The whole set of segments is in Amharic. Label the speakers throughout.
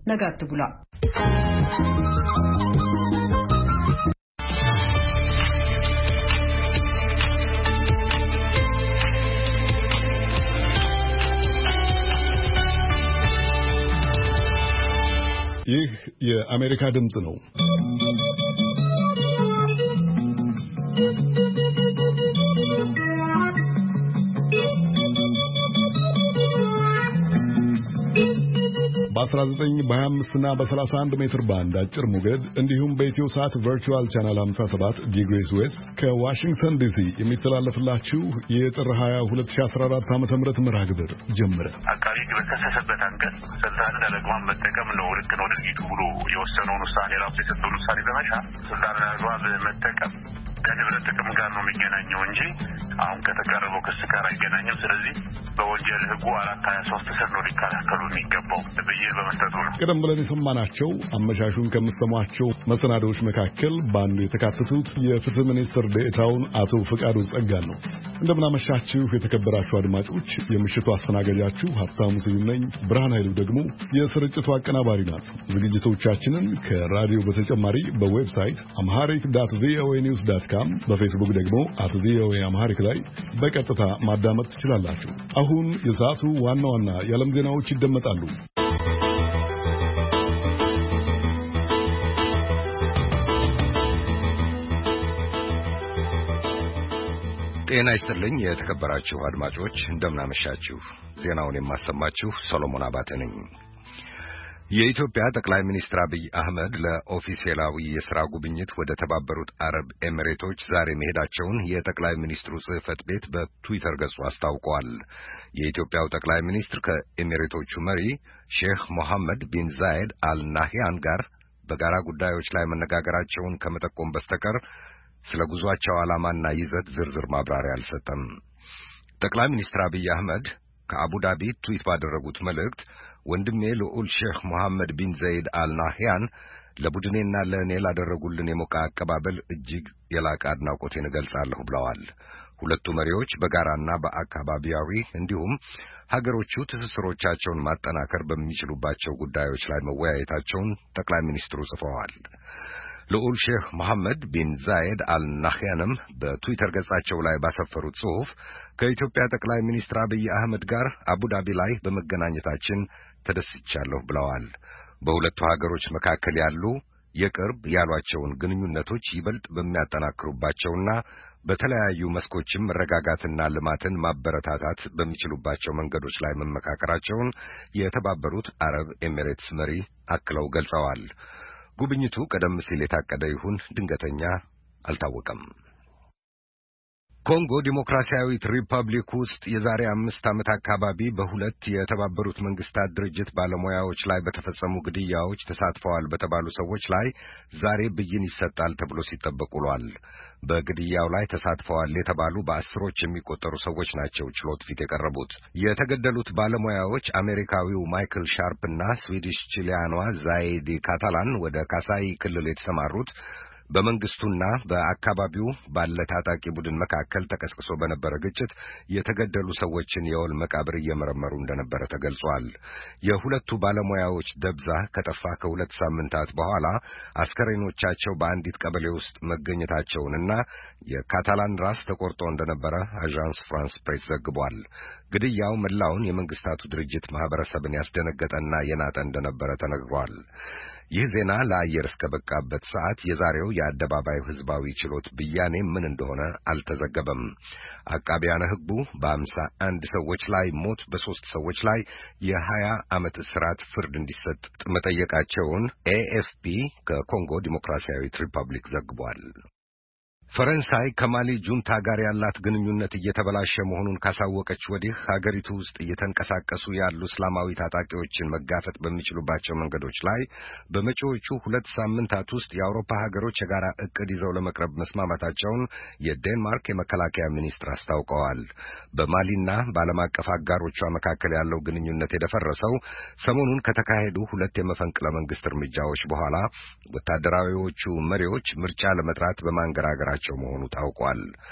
Speaker 1: ነጋት ብላ
Speaker 2: ይህ የአሜሪካ ድምጽ ነው። በ19 በ25 እና በ31 ሜትር ባንድ አጭር ሞገድ እንዲሁም በኢትዮ ሳት ቨርቹዋል ቻናል 57 ዲግሪስ ዌስት ከዋሽንግተን ዲሲ የሚተላለፍላችሁ የጥር 20 2014 ዓ.ም መርሃ ግብር ጀመረ።
Speaker 3: አቃቤ በተከሰሰበት አንቀጽ ስልጣንን ለአግባብ መጠቀም ነው ልክ ነው ድርጊቱ ብሎ የወሰነውን ውሳኔ ራሱ የሰጠውን ውሳኔ በመሻር ስልጣንን ለአግባብ መጠቀም ከንብረት ጥቅም ጋር ነው የሚገናኘው እንጂ አሁን ከተቀረበው ክስ ጋር አይገናኝም። ስለዚህ በወንጀል ሕጉ 423 ስር ነው ሊከላከሉ የሚገባው ብይን በመስጠቱ ነው።
Speaker 2: ቀደም ብለን የሰማናቸው አመሻሹን ከምትሰሟቸው መሰናዶዎች መካከል በአንዱ የተካተቱት የፍትህ ሚኒስትር ዴኤታውን አቶ ፍቃዱ ጸጋን ነው። እንደምናመሻችሁ የተከበራችሁ አድማጮች፣ የምሽቱ አስተናጋጃችሁ ሀብታሙ ስዩም ነኝ። ብርሃን ኃይሉ ደግሞ የስርጭቱ አቀናባሪ ናት። ዝግጅቶቻችንን ከራዲዮ በተጨማሪ በዌብሳይት amharic.voanews.com በፌስቡክ ደግሞ @voa amharic ላይ በቀጥታ ማዳመጥ ትችላላችሁ። አሁን የሰዓቱ ዋና ዋና የዓለም ዜናዎች ይደመጣሉ።
Speaker 4: ጤና ይስጥልኝ የተከበራችሁ አድማጮች፣ እንደምናመሻችሁ። ዜናውን የማሰማችሁ ሰሎሞን አባተ ነኝ። የኢትዮጵያ ጠቅላይ ሚኒስትር አብይ አህመድ ለኦፊሴላዊ የሥራ ጉብኝት ወደ ተባበሩት አረብ ኤሚሬቶች ዛሬ መሄዳቸውን የጠቅላይ ሚኒስትሩ ጽሕፈት ቤት በትዊተር ገጹ አስታውቋል። የኢትዮጵያው ጠቅላይ ሚኒስትር ከኤሚሬቶቹ መሪ ሼህ መሐመድ ቢን ዛይድ አል ናህያን ጋር በጋራ ጉዳዮች ላይ መነጋገራቸውን ከመጠቆም በስተቀር ስለ ጉዟቸው ዓላማና ይዘት ዝርዝር ማብራሪያ አልሰጠም። ጠቅላይ ሚኒስትር አብይ አህመድ ከአቡዳቢ ትዊት ባደረጉት መልእክት ወንድሜ ልዑል ሼህ መሐመድ ቢን ዛይድ አል ናህያን ለቡድኔና ለእኔ ላደረጉልን የሞቀ አቀባበል እጅግ የላቀ አድናቆቴን እገልጻለሁ ብለዋል። ሁለቱ መሪዎች በጋራና በአካባቢያዊ እንዲሁም ሀገሮቹ ትስስሮቻቸውን ማጠናከር በሚችሉባቸው ጉዳዮች ላይ መወያየታቸውን ጠቅላይ ሚኒስትሩ ጽፈዋል። ልዑል ሼህ መሐመድ ቢን ዛይድ አል ናህያንም በትዊተር ገጻቸው ላይ ባሰፈሩት ጽሑፍ ከኢትዮጵያ ጠቅላይ ሚኒስትር አብይ አህመድ ጋር አቡዳቢ ላይ በመገናኘታችን ተደስቻለሁ ብለዋል። በሁለቱ ሀገሮች መካከል ያሉ የቅርብ ያሏቸውን ግንኙነቶች ይበልጥ በሚያጠናክሩባቸውና በተለያዩ መስኮችም መረጋጋትና ልማትን ማበረታታት በሚችሉባቸው መንገዶች ላይ መመካከራቸውን የተባበሩት አረብ ኤሚሬትስ መሪ አክለው ገልጸዋል። ጉብኝቱ ቀደም ሲል የታቀደ ይሁን ድንገተኛ አልታወቀም። ኮንጎ ዲሞክራሲያዊት ሪፐብሊክ ውስጥ የዛሬ 5 ዓመት አካባቢ በሁለት የተባበሩት መንግስታት ድርጅት ባለሙያዎች ላይ በተፈጸሙ ግድያዎች ተሳትፈዋል በተባሉ ሰዎች ላይ ዛሬ ብይን ይሰጣል ተብሎ ሲጠበቅ ውሏል። በግድያው ላይ ተሳትፈዋል የተባሉ በአስሮች የሚቆጠሩ ሰዎች ናቸው ችሎት ፊት የቀረቡት። የተገደሉት ባለሙያዎች አሜሪካዊው ማይክል ሻርፕ እና ስዊዲሽ ቺሊያኗ ዛይዲ ካታላን ወደ ካሳይ ክልል የተሰማሩት በመንግስቱና በአካባቢው ባለ ታጣቂ ቡድን መካከል ተቀስቅሶ በነበረ ግጭት የተገደሉ ሰዎችን የወል መቃብር እየመረመሩ እንደነበረ ተገልጿል። የሁለቱ ባለሙያዎች ደብዛ ከጠፋ ከ2 ሳምንታት በኋላ አስከሬኖቻቸው በአንዲት ቀበሌ ውስጥ መገኘታቸውንና የካታላን ራስ ተቆርጦ እንደነበረ አዣንስ ፍራንስ ፕሬስ ዘግቧል። ግድያው መላውን የመንግስታቱ ድርጅት ማህበረሰብን ያስደነገጠና የናጠ እንደነበረ ተነግሯል። ይህ ዜና ለአየር እስከበቃበት ሰዓት የዛሬው የአደባባዩ ህዝባዊ ችሎት ብያኔ ምን እንደሆነ አልተዘገበም። አቃቢያነ ህጉ በ51 ሰዎች ላይ ሞት፣ በ3 ሰዎች ላይ የ20 ዓመት እስራት ፍርድ እንዲሰጥ መጠየቃቸውን ኤኤፍፒ ከኮንጎ ዲሞክራሲያዊት ሪፐብሊክ ዘግቧል። ፈረንሳይ ከማሊ ጁንታ ጋር ያላት ግንኙነት እየተበላሸ መሆኑን ካሳወቀች ወዲህ ሀገሪቱ ውስጥ እየተንቀሳቀሱ ያሉ እስላማዊ ታጣቂዎችን መጋፈጥ በሚችሉባቸው መንገዶች ላይ በመጪዎቹ 2 ሳምንታት ውስጥ የአውሮፓ ሀገሮች የጋራ እቅድ ይዘው ለመቅረብ መስማማታቸውን የዴንማርክ የመከላከያ ሚኒስትር አስታውቀዋል። በማሊና በዓለም አቀፍ አጋሮቿ መካከል ያለው ግንኙነት የደፈረሰው ሰሞኑን ከተካሄዱ 2 የመፈንቅለ መንግስት እርምጃዎች በኋላ ወታደራዊዎቹ መሪዎች ምርጫ ለመጥራት በማንገራገራቸው መሆኑ ታውቋል።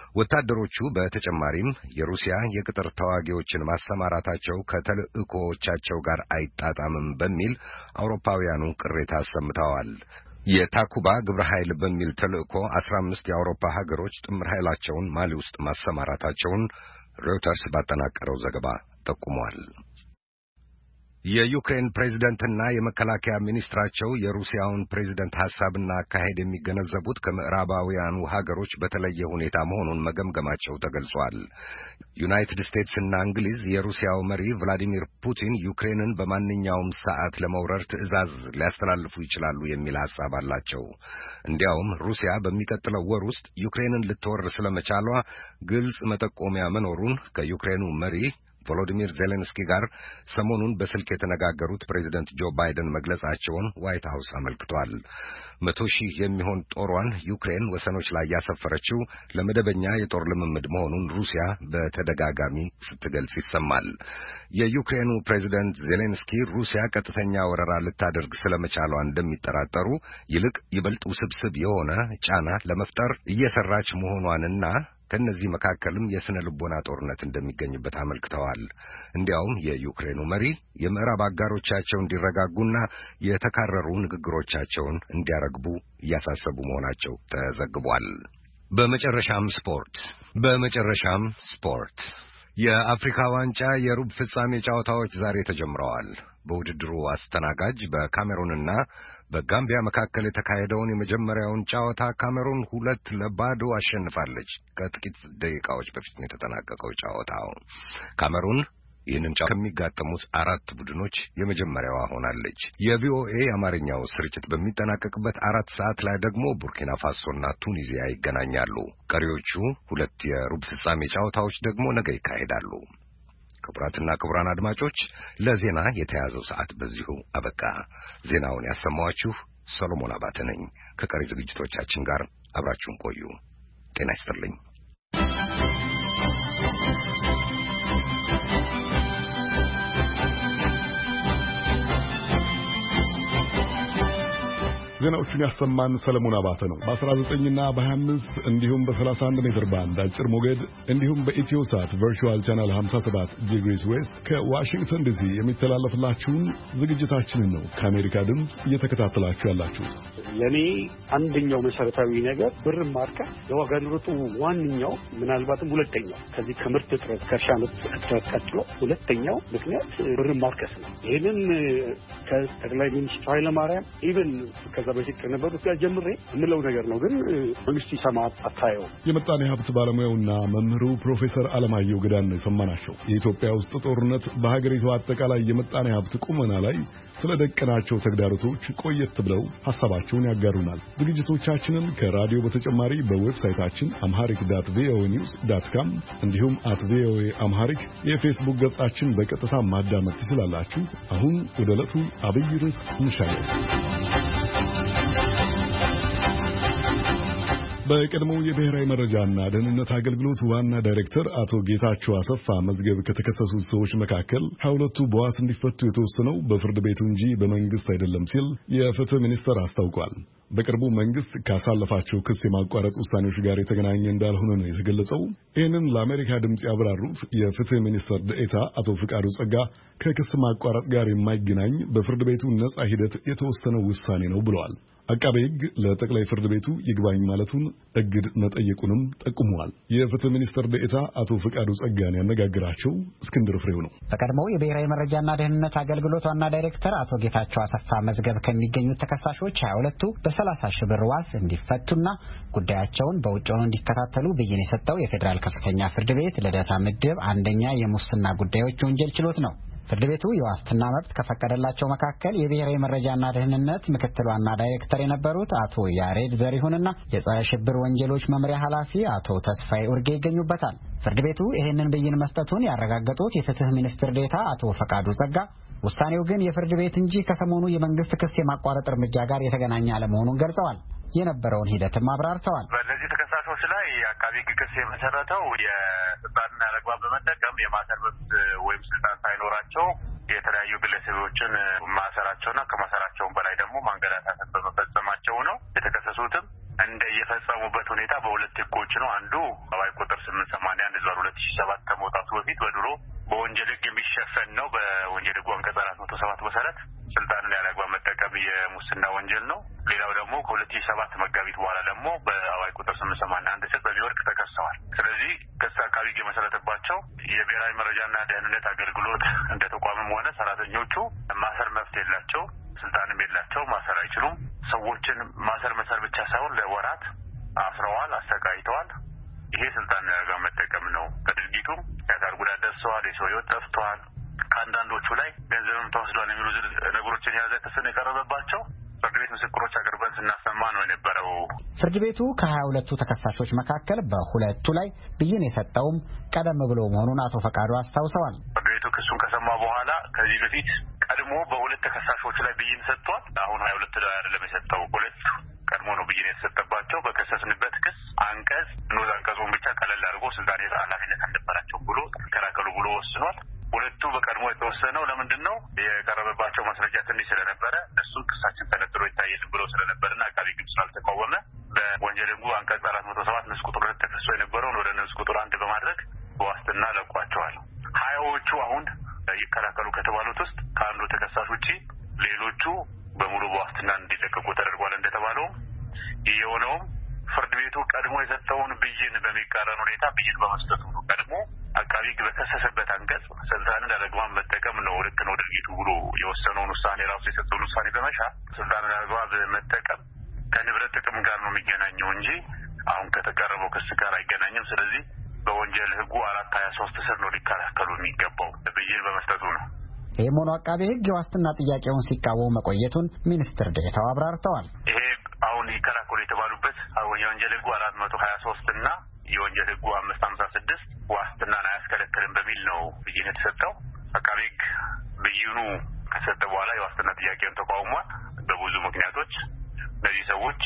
Speaker 4: ወታደሮቹ በተጨማሪም የሩሲያ የቅጥር ተዋጊዎችን ማሰማራታቸው ከተልእኮዎቻቸው ጋር አይጣጣምም በሚል አውሮፓውያኑ ቅሬታ አሰምተዋል። የታኩባ ግብረ ኃይል በሚል ተልእኮ 15 የአውሮፓ ሀገሮች ጥምር ኃይላቸውን ማሊ ውስጥ ማሰማራታቸውን ሮይተርስ ባጠናቀረው ዘገባ ጠቁሟል። የዩክሬን ፕሬዝደንትና የመከላከያ ሚኒስትራቸው የሩሲያውን ፕሬዝደንት ሐሳብና አካሄድ የሚገነዘቡት ከምዕራባውያኑ ሀገሮች በተለየ ሁኔታ መሆኑን መገምገማቸው ተገልጿል። ዩናይትድ ስቴትስና እንግሊዝ የሩሲያው መሪ ቭላዲሚር ፑቲን ዩክሬንን በማንኛውም ሰዓት ለመውረር ትዕዛዝ ሊያስተላልፉ ይችላሉ የሚል ሐሳብ አላቸው። እንዲያውም ሩሲያ በሚቀጥለው ወር ውስጥ ዩክሬንን ልትወር ስለመቻሏ ግልጽ መጠቆሚያ መኖሩን ከዩክሬኑ መሪ ቮሎዲሚር ዜሌንስኪ ጋር ሰሞኑን በስልክ የተነጋገሩት ፕሬዚደንት ጆ ባይደን መግለጻቸውን ዋይት ሃውስ አመልክቷል። 100,000 የሚሆን ጦሯን ዩክሬን ወሰኖች ላይ ያሰፈረችው ለመደበኛ የጦር ልምምድ መሆኑን ሩሲያ በተደጋጋሚ ስትገልጽ ይሰማል። የዩክሬኑ ፕሬዚደንት ዜሌንስኪ ሩሲያ ቀጥተኛ ወረራ ልታደርግ ስለመቻሏ እንደሚጠራጠሩ፣ ይልቅ ይበልጥ ውስብስብ የሆነ ጫና ለመፍጠር እየሰራች መሆኗንና ከነዚህ መካከልም የስነ ልቦና ጦርነት እንደሚገኝበት አመልክተዋል። እንዲያውም የዩክሬኑ መሪ የምዕራብ አጋሮቻቸው እንዲረጋጉና የተካረሩ ንግግሮቻቸውን እንዲያረግቡ እያሳሰቡ መሆናቸው ተዘግቧል። በመጨረሻም ስፖርት የአፍሪካ ዋንጫ የሩብ ፍጻሜ ጨዋታዎች ዛሬ ተጀምረዋል። በውድድሩ አስተናጋጅ በካሜሩንና በጋምቢያ መካከል የተካሄደውን የመጀመሪያውን ጨዋታ ካሜሩን 2-0 አሸንፋለች። ከጥቂት ደቂቃዎች በፊት ነው የተጠናቀቀው ጨዋታው። ካሜሩን ይህንን ጨዋታ ከሚጋጠሙት 4 ቡድኖች የመጀመሪያዋ ሆናለች። የቪኦኤ የአማርኛው ስርጭት በሚጠናቀቅበት 4 ሰዓት ላይ ደግሞ ቡርኪና ፋሶና ቱኒዚያ ይገናኛሉ። ቀሪዎቹ 2 የሩብ ፍጻሜ ጨዋታዎች ደግሞ ነገ ይካሄዳሉ። ክቡራትና ክቡራን አድማጮች፣ ለዜና የተያዘው ሰዓት በዚሁ አበቃ። ዜናውን ያሰማኋችሁ ሰሎሞን አባተ ነኝ። ከቀሪ ዝግጅቶቻችን ጋር አብራችሁን ቆዩ። ጤና ይስጥልኝ።
Speaker 2: ዜናዎቹን ያሰማን ሰለሞን አባተ ነው። በ19ና በ25 እንዲሁም በ31 ሜትር ባንድ አጭር ሞገድ እንዲሁም በኢትዮሳት ቨርቹዋል ቻናል 57 ዲግሪስ ዌስት ከዋሽንግተን ዲሲ የሚተላለፍላችሁን ዝግጅታችንን ነው ከአሜሪካ ድምፅ እየተከታተላችሁ ያላችሁት።
Speaker 1: ለኔ አንደኛው መሰረታዊ ነገር ብር ማርከስ የዋጋ ንረቱ ዋንኛው ምናልባትም ሁለተኛው ከዚህ ከምርት እጥረት ከእርሻ እጥረት ቀጥሎ ሁለተኛው ምክንያት ብር ማርከስ ነው። ይሄንን ከጠቅላይ ሚኒስትር ኃይለማርያም ኢቭን ከዛ በፊት ከነበሩት ጋር ጀምሬ የምለው ነገር ነው። ግን መንግስት ይሰማ አታየው።
Speaker 2: የምጣኔ ሀብት ባለሙያውና መምህሩ ፕሮፌሰር አለማየሁ ገዳን የሰማናቸው የኢትዮጵያ ውስጥ ጦርነት በሀገሪቱ አጠቃላይ የምጣኔ ሀብት ቁመና ላይ ስለደቀናቸው ተግዳሮቶች ቆየት ብለው ሐሳባቸውን ያጋሩናል። ዝግጅቶቻችንን ከራዲዮ በተጨማሪ በዌብሳይታችን amharic.voanews.com እንዲሁም @voa amharic የፌስቡክ ገጻችን በቀጥታ ማዳመጥ ትችላላችሁ። አሁን ወደ ዕለቱ አብይ ርዕስ እንሻገር። በቀድሞው የብሔራዊ መረጃና ደህንነት አገልግሎት ዋና ዳይሬክተር አቶ ጌታቸው አሰፋ መዝገብ ከተከሰሱት ሰዎች መካከል 22ቱ በዋስ እንዲፈቱ የተወሰነው በፍርድ ቤቱ እንጂ በመንግስት አይደለም ሲል የፍትህ ሚኒስቴር አስታውቋል። በቅርቡ መንግስት ካሳለፋቸው ክስ የማቋረጥ ውሳኔዎች ጋር የተገናኘ እንዳልሆነ ነው የተገለጸው። ይህንን ለአሜሪካ ድምፅ ያብራሩት የፍትህ ሚኒስትር ዴኤታ አቶ ፍቃዱ ጸጋ ከክስ ማቋረጥ ጋር የማይገናኝ በፍርድ ቤቱ ነጻ ሂደት የተወሰነ ውሳኔ ነው ብለዋል። አቃቤ ሕግ ለጠቅላይ ፍርድ ቤቱ ይግባኝ ማለቱን እግድ መጠየቁንም ጠቁመዋል። የፍትህ ሚኒስትር ዴኤታ አቶ ፍቃዱ ጸጋን ያነጋግራቸው እስክንድር ፍሬው ነው።
Speaker 5: በቀድሞው የብሔራዊ መረጃና ደህንነት አገልግሎት ዋና ዳይሬክተር አቶ ጌታቸው አሰፋ መዝገብ ከሚገኙት ተከሳሾች 22ቱ በ30 ሺህ ብር ዋስ እንዲፈቱና ጉዳያቸውን በውጭ ሆነው እንዲከታተሉ ብይን የሰጠው የፌዴራል ከፍተኛ ፍርድ ቤት ልደታ ምድብ አንደኛ የሙስና ጉዳዮች ወንጀል ችሎት ነው። ፍርድ ቤቱ የዋስትና መብት ከፈቀደላቸው መካከል የብሔራዊ መረጃና ደህንነት ምክትል ዋና ዳይሬክተር የነበሩት አቶ ያሬድ ዘሪሁንና የጸረ ሽብር ወንጀሎች መምሪያ ኃላፊ አቶ ተስፋዬ ኡርጌ ይገኙበታል። ፍርድ ቤቱ ይህንን ብይን መስጠቱን ያረጋገጡት የፍትህ ሚኒስትር ዴኤታ አቶ ፈቃዱ ጸጋ ውሳኔው ግን የፍርድ ቤት እንጂ ከሰሞኑ የመንግስት ክስ የማቋረጥ እርምጃ ጋር የተገናኘ አለመሆኑን ገልጸዋል። የነበረውን ሂደትም አብራርተዋል።
Speaker 3: በእነዚህ ተከሳሾች ላይ አቃቤ ሕግ ክስ የመሰረተው የስልጣንን አላግባብ በመጠቀም የማሰር መብት ወይም ስልጣን ሳይኖራቸው የተለያዩ ግለሰቦችን ማሰራቸውና ከማሰራቸውም በላይ ደግሞ ማንገላታትን በመፈጸማቸው ነው። የተከሰሱትም እንደየፈጸሙበት ሁኔታ በሁለት ህጎች ነው። አንዱ አዋጅ የሙስና ወንጀል ነው። ሌላው ደግሞ ከ2007 መጋቢት በኋላ ደግሞ በአዋጅ ቁጥር 881 ስር በሚወድቅ ተከሰዋል። ስለዚህ ክስ አቃቤ ሕግ የመሰረተባቸው የብሔራዊ መረጃና ደህንነት አገልግሎት እንደ ተቋምም ሆነ ሰራተኞቹ ማሰር መብት የላቸው፣ ስልጣንም የላቸው፣ ማሰር አይችሉም። ሰዎችን ማሰር መሰር ብቻ ሳይሆን ለወራት አስረዋል፣ አሰቃይተዋል። ይሄ ስልጣን ጋር መጠቀም ነው። ከድርጊቱም የአካል ጉዳት ደርሰዋል፣ የሰው ሕይወት ጠፍቷል፣ ከአንዳንዶቹ ላይ ገንዘብም ተወስዷል የሚሉ ነገሮችን የያዘ ክስ ነው የቀረበባቸው። ፍርድ ቤት ምስክሮች አቅርበን ስናሰማ ነው የነበረው።
Speaker 5: ፍርድ ቤቱ ከ22ቱ ተከሳሾች መካከል በሁለቱ ላይ ብይን የሰጠውም ቀደም ብሎ መሆኑን አቶ ፈቃዱ አስታውሰዋል።
Speaker 3: ፍርድ ቤቱ ክሱን ከሰማ በኋላ ከዚህ በፊት ቀድሞ በሁለት ተከሳሾች ላይ ብይን ሰጥቷል። አሁን 22 ላይ አይደለም የሰጠው፣ ሁለቱ ቀድሞ ነው ብይን የተሰጠባቸው። በከሰስንበት ክስ አንቀጽ ንዑስ አንቀጹን ብቻ ቀለል አድርጎ ስልጣን የስራ ኃላፊነት አልነበራቸው ብሎ ይከራከሩ ብሎ ወስኗል። ሁለቱ በቀድሞ የተወሰነው ለምንድን ነው? የቀረበባቸው ማስረጃ ትንሽ ስለነበረ እሱ ክሳችን ተነጥሮ ይታየል ብሎ ስለነበርና አቃቤ ሕግ ስላልተቃወመ በወንጀል ሕጉ አንቀጽ 407 ንዑስ ቁጥር 2 ተከሶ የነበረውን ወደ ንዑስ ቁጥር 1 በማድረግ በዋስትና ለቋቸዋል። ሀያዎቹ አሁን ይከራከሩ ከተባሉት ውስጥ ከአንዱ ተከሳሽ ውጪ ሌሎቹ በሙሉ በዋስትና እንዲለቀቁ ተደርጓል። እንደተባለውም የሆነውም ፍርድ ቤቱ ቀድሞ የሰጠውን ብይን በሚቃረን ሁኔታ ብይን በመስጠቱ ነው። ቀድሞ አቃቤ ሕግ በከሰሰበት አንቀጽ ስልጣንን ያለአግባብ መጠቀም ነው ልክ ነው ድርጊቱ ብሎ የወሰነውን ውሳኔ ራሱ የሰጠውን ውሳኔ በመሻር ስልጣንን ያለአግባብ መጠቀም ከንብረት ጥቅም ጋር ነው የሚገናኘው እንጂ አሁን ከተቀረበው ክስ ጋር አይገናኝም። ስለዚህ በወንጀል ሕጉ 423 ስር ነው ሊከላከሉ የሚገባው ብይን በመስጠቱ ነው።
Speaker 5: ይህም ሆኖ አቃቤ ሕግ የዋስትና ጥያቄውን ሲቃወሙ መቆየቱን ሚኒስትር ዴኤታው አብራርተዋል።
Speaker 3: ይሄ አሁን ይከላከሉ የተባሉበት የወንጀል ሕጉ 423 እና የወንጀል ሕጉ 556 ዋስትናን አያስከለክልም በሚል ነው ብይን የተሰጠው። አቃቤ ሕግ ብይኑ ከሰጠ በኋላ የዋስትና ጥያቄውን ተቃውሟል። በብዙ ምክንያቶች እነዚህ ሰዎች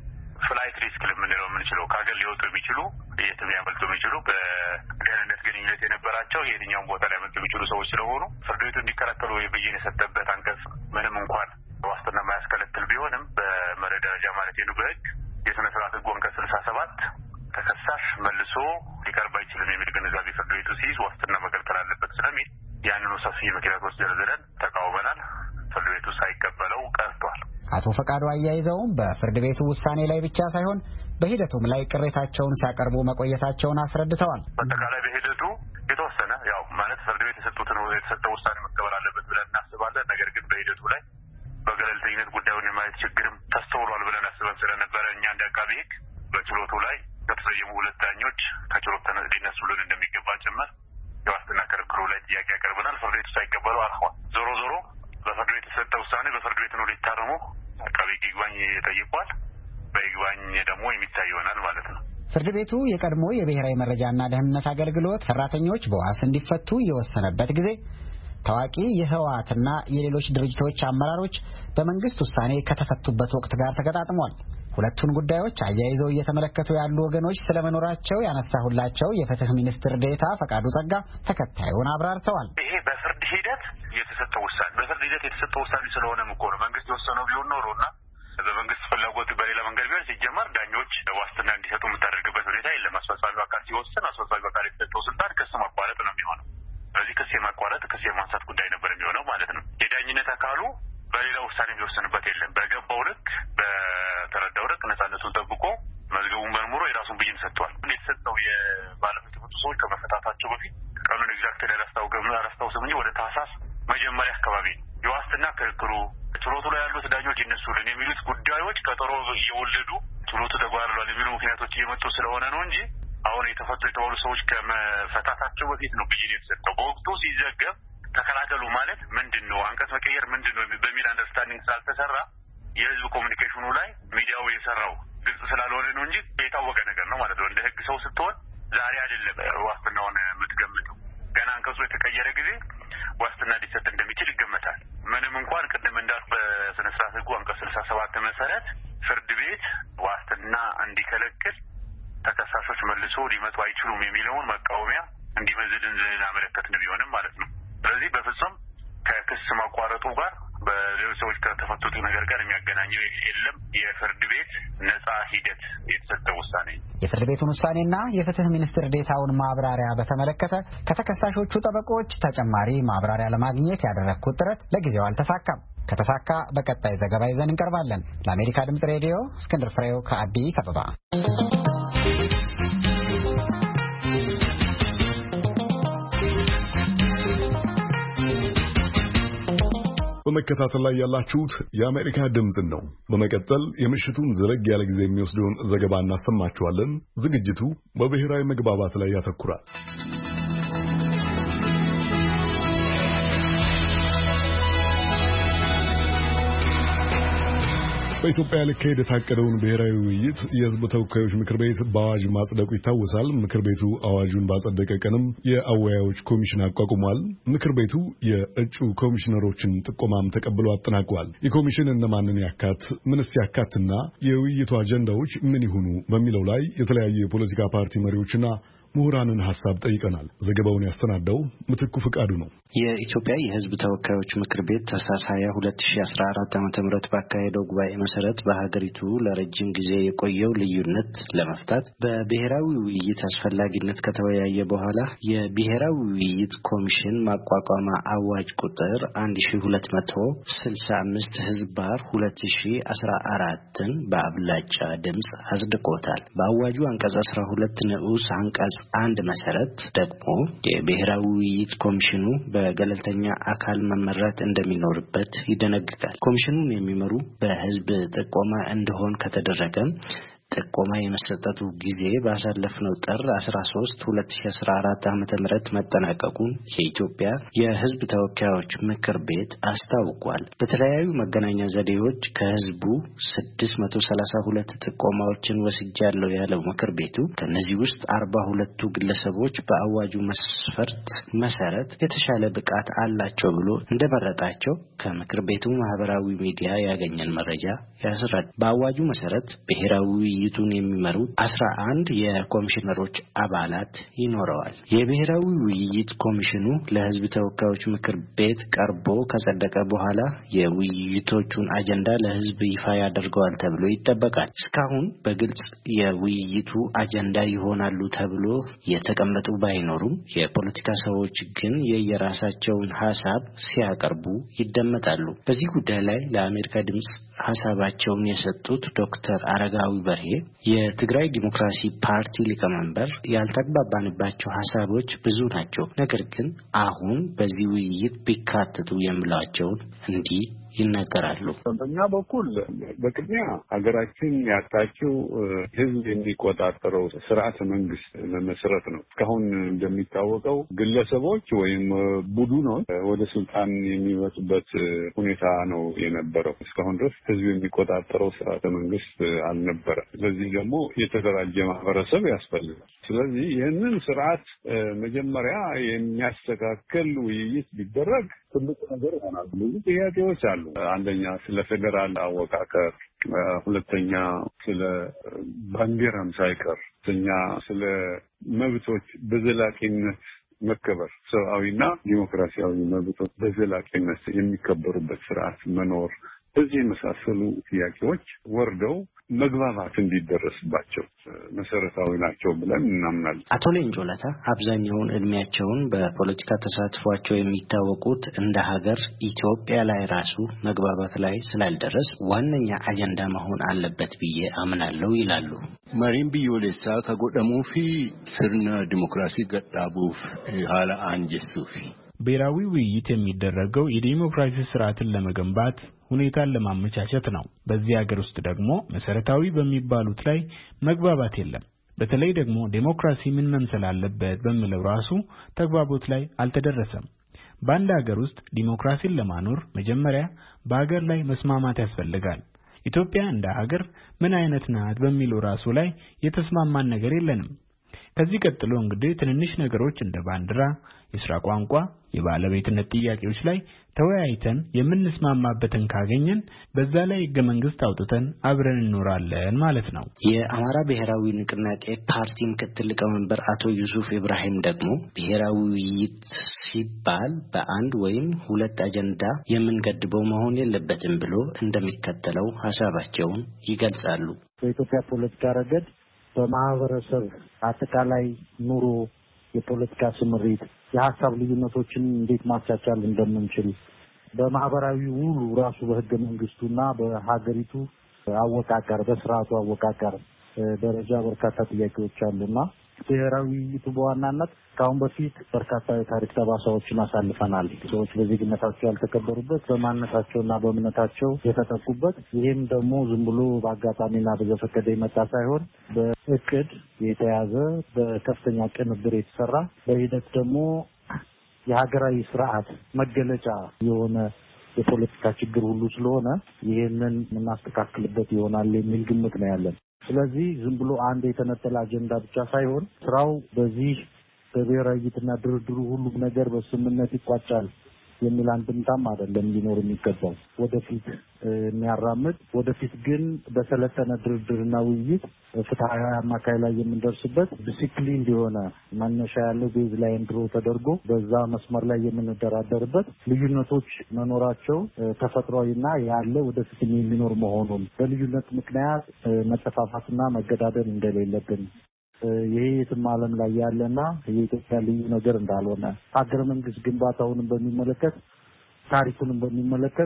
Speaker 3: ፍላይት ሪስክ ልምንለው የምንችለው ከሀገር ሊወጡ የሚችሉ የትም ሊያመልጡ የሚችሉ በደህንነት ግንኙነት የነበራቸው የትኛውን ቦታ ሊያመልጡ የሚችሉ ሰዎች ስለሆኑ ፍርድ ቤቱ እንዲከላከሉ ብይን የሰጠበት አንቀጽ ምንም እንኳን ዋስትና የማያስከለክል ቢሆንም በመርህ ደረጃ ማለት ነው በሕግ የሥነ ስርዓት ሕጉ አንቀጽ 67 ተከሳሽ መልሶ ሊቀርብ አይችልም የሚል ግንዛቤ ፍርድ ቤቱ ሲይዝ ዋስትና መከልከል አለበት ስለሚል ያንኑ ሰፊ ምክንያቶች ዘርዝረን ተቃውመናል። ፍርድ ቤቱ ሳይቀበለው ቀርቷል።
Speaker 5: አቶ ፈቃዱ አያይዘውም በፍርድ ቤቱ ውሳኔ ላይ ብቻ ሳይሆን በሂደቱም ላይ ቅሬታቸውን ሲያቀርቡ መቆየታቸውን አስረድተዋል።
Speaker 3: በአጠቃላይ በሂደቱ የተወሰነ ያው ማለት ፍርድ ቤት የተሰጠው ውሳኔ መቀበል አለበት ብለን እናስባለን። ነገር ግን በሂደቱ ላይ በገለልተኝነት ጉዳዩን የማየት ችግርም ተስተውሏል ብለን አስበን ስለነበረ እኛ እንደ አቃቤ ሕግ በችሎቱ ላይ ከተሰየሙ ሁለት ዳኞች ከችሎት ሊነሱልን እንደሚገባ ጭምር የዋስትና ክርክሩ ላይ ጥያቄ ያቀርበናል። ፍርድ ቤቱ ሳይቀበሉ አልፏል። ዞሮ ዞሮ በፍርድ ቤት የተሰጠ ውሳኔ በፍርድ ቤት ነው ሊታረሙ አቃቤ ሕግ ይግባኝ ጠይቋል። በይግባኝ ደግሞ የሚታይ ይሆናል ማለት ነው።
Speaker 5: ፍርድ ቤቱ የቀድሞ የብሔራዊ መረጃና ደህንነት አገልግሎት ሰራተኞች በዋስ እንዲፈቱ የወሰነበት ጊዜ ታዋቂ የህወሓትና የሌሎች ድርጅቶች አመራሮች በመንግስት ውሳኔ ከተፈቱበት ወቅት ጋር ተገጣጥሟል። ሁለቱን ጉዳዮች አያይዘው እየተመለከቱ ያሉ ወገኖች ስለመኖራቸው ያነሳሁላቸው የፍትህ ሚኒስትር ዴኤታ ፈቃዱ ጸጋ ተከታዩን አብራርተዋል።
Speaker 3: ይሄ በፍርድ ሂደት የተሰጠው ውሳኔ ስለሆነም እኮ ነው። መንግስት የወሰነው ቢሆን ኖሮና በመንግስት ፍላጎት በሌላ መንገድ ቢሆን ሲጀመር ዳኞች ዋስትና እንዲሰጡ የምታደርግበት ሁኔታ የለም። አስፈጻሚው አካል ሲወስን አስፈጻሚው አካል የተሰጠው ስልጣን ክስ ማቋረጥ ነው የሚሆነው። ስለዚህ ክስ የማቋረጥ ክስ የማንሳት ጉዳይ ነበር የሚሆነው ማለት ነው። የዳኝነት አካሉ በሌላ ውሳኔ የሚወስንበት የለም። በገባው ልክ በተረዳው ልክ ነጻነቱን ጠብቆ መዝገቡን መርምሮ የራሱን ብይን ሰጥቷል። የተሰጠው የባለፈው የተፈቱ ሰዎች ከመፈታታቸው በፊት ቀኑን ኤግዛክት አላስታውስም እንጂ ወደ ታህሳስ መጀመሪያ አካባቢ የዋስትና ክርክሩ ችሎቱ ላይ ያሉት ዳኞች ይነሱልን የሚሉት ጉዳዮች ቀጠሮ እየወለዱ ችሎቱ ተጓድሏል የሚሉ ምክንያቶች እየመጡ ስለሆነ ነው እንጂ አሁን የተፈቱ የተባሉ ሰዎች ከመፈታታቸው በፊት ነው ብይን የተሰጠው። በወቅቱ ሲዘገብ ተከላከሉ ማለት ምንድን ነው፣ አንቀጽ መቀየር ምንድን ነው በሚል አንደርስታንዲንግ ስላልተሰራ የህዝብ ኮሚኒኬሽኑ ላይ ሚዲያው የሰራው ግልጽ ስላልሆነ ነው እንጂ የታወቀ ነገር ነው ማለት ነው። እንደ ህግ ሰው ስትሆን ዛሬ አይደለም ዋስትናውን የምትገምተው። ገና አንቀጹ የተቀየረ ጊዜ ዋስትና ሊሰጥ እንደሚችል ይገመታል። ምንም እንኳን ቅድም እንዳልኩ በስነ ስርዓት ህጉ አንቀጽ 67 መሰረት ፍርድ ቤት ዋስትና እንዲከለክል ተከሳሾች መልሶ ሊመጡ አይችሉም የሚለውን መቃወሚያ እንዲመዝልን አመለከትን ቢሆንም ማለት ነው። ስለዚህ በፍጹም ከክስ ማቋረጡ ጋር በሌሎች ሰዎች ከተፈቱት ነገር ጋር የሚያገናኘው የለም። የፍርድ ቤት ነጻ ሂደት የተሰጠው ውሳኔ።
Speaker 5: የፍርድ ቤቱን ውሳኔና የፍትህ ሚኒስትር ዴኤታውን ማብራሪያ በተመለከተ ከተከሳሾቹ ጠበቆች ተጨማሪ ማብራሪያ ለማግኘት ያደረግኩት ጥረት ለጊዜው አልተሳካም። ከተሳካ በቀጣይ ዘገባ ይዘን እንቀርባለን። ለአሜሪካ ድምጽ ሬዲዮ እስክንድር ፍሬው ከአዲስ አበባ።
Speaker 2: በመከታተል ላይ ያላችሁት የአሜሪካ ድምጽ ነው። በመቀጠል የምሽቱን ዘለግ ያለ ጊዜ የሚወስደውን ዘገባ እናሰማችኋለን። ዝግጅቱ በብሔራዊ መግባባት ላይ ያተኩራል። በኢትዮጵያ ሊካሄድ የታቀደውን ብሔራዊ ውይይት የሕዝብ ተወካዮች ምክር ቤት በአዋጅ ማጽደቁ ይታወሳል። ምክር ቤቱ አዋጁን ባጸደቀ ቀንም የአወያዮች ኮሚሽን አቋቁሟል። ምክር ቤቱ የእጩ ኮሚሽነሮችን ጥቆማም ተቀብሎ አጠናቋል። የኮሚሽን እነማንን ያካት፣ ምንስ ያካትና የውይይቱ አጀንዳዎች ምን ይሁኑ በሚለው ላይ የተለያዩ የፖለቲካ ፓርቲ መሪዎችና ምሁራንን ሐሳብ ጠይቀናል። ዘገባውን ያሰናዳው ምትኩ ፍቃዱ ነው።
Speaker 6: የኢትዮጵያ የሕዝብ ተወካዮች ምክር ቤት ታህሳስ 2014 ዓ.ም ባካሄደው ጉባኤ መሰረት በሀገሪቱ ለረጅም ጊዜ የቆየው ልዩነት ለመፍታት በብሔራዊ ውይይት አስፈላጊነት ከተወያየ በኋላ የብሔራዊ ውይይት ኮሚሽን ማቋቋማ አዋጅ ቁጥር 1265 ህዝባር 2014ን በአብላጫ ድምጽ አጽድቆታል። በአዋጁ አንቀጽ 12 ንዑስ አንቀጽ 1 መሰረት ደግሞ የብሔራዊ ውይይት ኮሚሽኑ በገለልተኛ አካል መመራት እንደሚኖርበት ይደነግጋል። ኮሚሽኑን የሚመሩ በህዝብ ጥቆማ እንደሆን ከተደረገ ጥቆማ የመሰጠቱ ጊዜ ባሳለፍነው ጥር 13 2014 ዓ.ም መጠናቀቁን የኢትዮጵያ የህዝብ ተወካዮች ምክር ቤት አስታውቋል። በተለያዩ መገናኛ ዘዴዎች ከህዝቡ 632 ጥቆማዎችን ወስጃለሁ ያለው ምክር ቤቱ ከነዚህ ውስጥ 42ቱ ግለሰቦች በአዋጁ መስፈርት መሰረት የተሻለ ብቃት አላቸው ብሎ እንደመረጣቸው ከምክር ቤቱ ማህበራዊ ሚዲያ ያገኘን መረጃ ያስረዳል። በአዋጁ መሰረት ብሔራዊ ውይይቱን የሚመሩ 11 የኮሚሽነሮች አባላት ይኖረዋል። የብሔራዊ ውይይት ኮሚሽኑ ለህዝብ ተወካዮች ምክር ቤት ቀርቦ ከጸደቀ በኋላ የውይይቶቹን አጀንዳ ለህዝብ ይፋ ያደርገዋል ተብሎ ይጠበቃል። እስካሁን በግልጽ የውይይቱ አጀንዳ ይሆናሉ ተብሎ የተቀመጡ ባይኖሩም የፖለቲካ ሰዎች ግን የየራሳቸውን ሐሳብ ሲያቀርቡ ይደመጣሉ። በዚህ ጉዳይ ላይ ለአሜሪካ ድምጽ ሐሳባቸውን የሰጡት ዶክተር አረጋዊ በርሄ የትግራይ ዲሞክራሲ ፓርቲ ሊቀመንበር ያልተግባባንባቸው ሐሳቦች ብዙ ናቸው፣ ነገር ግን አሁን በዚህ ውይይት ቢካተቱ የሚሏቸውን እንዲህ ይናገራሉ።
Speaker 7: በእኛ በኩል በቅድሚያ ሀገራችን ያጣችው ህዝብ የሚቆጣጠረው ስርዓተ መንግስት መመስረት ነው። እስካሁን እንደሚታወቀው ግለሰቦች ወይም ቡድኖች ወደ ስልጣን የሚመጡበት ሁኔታ ነው የነበረው። እስካሁን ድረስ ህዝብ የሚቆጣጠረው ስርዓተ መንግስት አልነበረም። ስለዚህ ደግሞ የተደራጀ ማህበረሰብ ያስፈልጋል። ስለዚህ ይህንን ስርዓት መጀመሪያ የሚያስተካክል ውይይት ቢደረግ ትልቅ ነገር ይሆናል። ብዙ ጥያቄዎች አሉ። አንደኛ ስለ ፌደራል አወቃቀር፣ ሁለተኛ ስለ ባንዲራም ሳይቀር፣ ሶስተኛ ስለ መብቶች በዘላቂነት መከበር፣ ሰብአዊና ዲሞክራሲያዊ መብቶች በዘላቂነት የሚከበሩበት ስርዓት መኖር፣ በዚህ የመሳሰሉ ጥያቄዎች ወርደው መግባባት እንዲደረስባቸው መሰረታዊ ናቸው ብለን እናምናለን።
Speaker 6: አቶ ሌንጮ ለታ አብዛኛውን እድሜያቸውን በፖለቲካ ተሳትፏቸው የሚታወቁት እንደ ሀገር ኢትዮጵያ ላይ ራሱ መግባባት ላይ ስላልደረስ ዋነኛ አጀንዳ መሆን አለበት ብዬ አምናለሁ ይላሉ።
Speaker 8: መሪን ቢዮሌሳ ከጎደሙፊ ስርና ዲሞክራሲ ገጣቡፍ ሀላ አንጀሱፊ
Speaker 9: ብሔራዊ ውይይት የሚደረገው የዲሞክራሲ ስርዓትን ለመገንባት ሁኔታን ለማመቻቸት ነው። በዚህ ሀገር ውስጥ ደግሞ መሰረታዊ በሚባሉት ላይ መግባባት የለም። በተለይ ደግሞ ዲሞክራሲ ምን መምሰል አለበት በሚለው ራሱ ተግባቦት ላይ አልተደረሰም። በአንድ ሀገር ውስጥ ዲሞክራሲን ለማኖር መጀመሪያ በሀገር ላይ መስማማት ያስፈልጋል። ኢትዮጵያ እንደ ሀገር ምን አይነት ናት በሚለው ራሱ ላይ የተስማማን ነገር የለንም። ከዚህ ቀጥሎ እንግዲህ ትንንሽ ነገሮች እንደ ባንዲራ፣ የሥራ ቋንቋ፣ የባለቤትነት ጥያቄዎች ላይ ተወያይተን የምንስማማበትን ካገኘን በዛ ላይ ህገ መንግስት አውጥተን አብረን እንኖራለን ማለት ነው።
Speaker 6: የአማራ ብሔራዊ ንቅናቄ ፓርቲ ምክትል ሊቀመንበር አቶ ዩሱፍ ኢብራሂም ደግሞ ብሔራዊ ውይይት ሲባል በአንድ ወይም ሁለት አጀንዳ የምንገድበው መሆን የለበትም ብሎ እንደሚከተለው ሐሳባቸውን ይገልጻሉ።
Speaker 10: በኢትዮጵያ ፖለቲካ ረገድ በማህበረሰብ አጠቃላይ ኑሮ፣ የፖለቲካ ስምሪት፣ የሐሳብ ልዩነቶችን እንዴት ማቻቻል እንደምንችል በማህበራዊ ውሉ ራሱ በህገ መንግስቱና በሀገሪቱ አወቃቀር በስርዓቱ አወቃቀር ደረጃ በርካታ ጥያቄዎች አሉና ብሔራዊ ውይይቱ በዋናነት ካሁን በፊት በርካታ የታሪክ ጠባሳዎችን አሳልፈናል። ሰዎች በዜግነታቸው ያልተከበሩበት፣ በማንነታቸውና በእምነታቸው የተጠቁበት፣ ይህም ደግሞ ዝም ብሎ በአጋጣሚና በዘፈቀደ የመጣ ሳይሆን በእቅድ የተያዘ በከፍተኛ ቅንብር የተሰራ በሂደት ደግሞ የሀገራዊ ስርዓት መገለጫ የሆነ የፖለቲካ ችግር ሁሉ ስለሆነ ይህንን የምናስተካክልበት ይሆናል የሚል ግምት ነው ያለን። ስለዚህ ዝም ብሎ አንድ የተነጠለ አጀንዳ ብቻ ሳይሆን ስራው በዚህ በብሔራዊ ውይይትና ድርድሩ ሁሉም ነገር በስምምነት ይቋጫል የሚል አንድምታም አይደለም ሊኖር የሚገባው ወደፊት የሚያራምድ ወደፊት ግን በሰለጠነ ድርድርና ውይይት ፍትሃዊ አማካይ ላይ የምንደርስበት ዲሲፕሊን የሆነ መነሻ ያለው ቤዝ ላይ እንድሮ ተደርጎ በዛ መስመር ላይ የምንደራደርበት ልዩነቶች መኖራቸው ተፈጥሯዊና ያለ ወደፊት የሚኖር መሆኑን በልዩነት ምክንያት መጠፋፋትና መገዳደል እንደሌለብን ይሄ የትም ዓለም ላይ ያለና የኢትዮጵያ ልዩ ነገር እንዳልሆነ ሀገረ መንግስት ግንባታውንም በሚመለከት ታሪኩንም በሚመለከት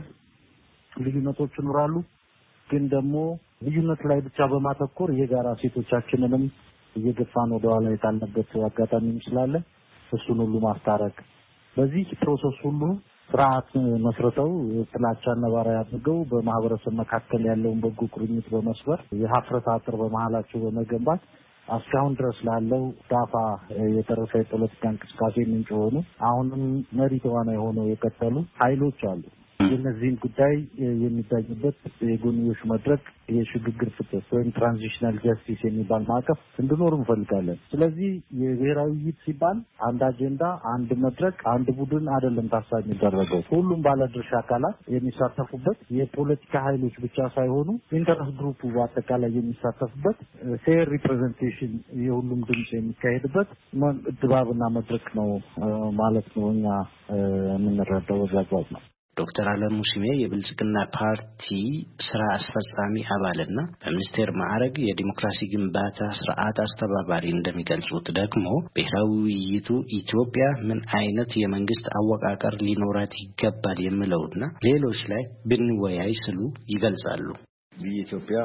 Speaker 10: ልዩነቶች ይኖራሉ። ግን ደግሞ ልዩነት ላይ ብቻ በማተኮር የጋራ ሴቶቻችንንም እየገፋን ወደኋላ የጣልንበት አጋጣሚም ስላለ እሱን ሁሉ ማስታረቅ በዚህ ፕሮሰስ ሁሉ ስርዓት መስርተው ጥላቻና ነባራዊ አድርገው በማህበረሰብ መካከል ያለውን በጎ ቁርኝት በመስበር የሀፍረት አጥር በመሃላቸው በመገንባት እስካሁን ድረስ ላለው ዳፋ የተረፈ የፖለቲካ እንቅስቃሴ ምንጭ ሆኑ አሁንም መሪ ተዋናይ ሆነው የቀጠሉ ኃይሎች አሉ። የነዚህን ጉዳይ የሚታይበት የጎንዮሽ መድረክ የሽግግር ፍትህ ወይም ትራንዚሽናል ጀስቲስ የሚባል ማዕቀፍ እንዲኖር እንፈልጋለን። ስለዚህ የብሔራዊ ውይይት ሲባል አንድ አጀንዳ፣ አንድ መድረክ፣ አንድ ቡድን አይደለም ታሳቢ የሚደረገው። ሁሉም ባለድርሻ አካላት የሚሳተፉበት የፖለቲካ ኃይሎች ብቻ ሳይሆኑ ኢንተረስት ግሩፕ በአጠቃላይ የሚሳተፉበት ፌር ሪፕሬዘንቴሽን የሁሉም ድምጽ የሚካሄድበት ድባብና መድረክ ነው ማለት ነው እኛ የምንረዳው በዛው ነው።
Speaker 6: ዶክተር አለሙ ስሜ የብልጽግና ፓርቲ ስራ አስፈጻሚ አባልና በሚኒስቴር ማዕረግ የዲሞክራሲ ግንባታ ስርዓት አስተባባሪ እንደሚገልጹት ደግሞ ብሔራዊ ውይይቱ ኢትዮጵያ ምን አይነት የመንግስት አወቃቀር ሊኖራት ይገባል የሚለውና ሌሎች ላይ ብንወያይ ስሉ ይገልጻሉ።
Speaker 8: ኢትዮጵያ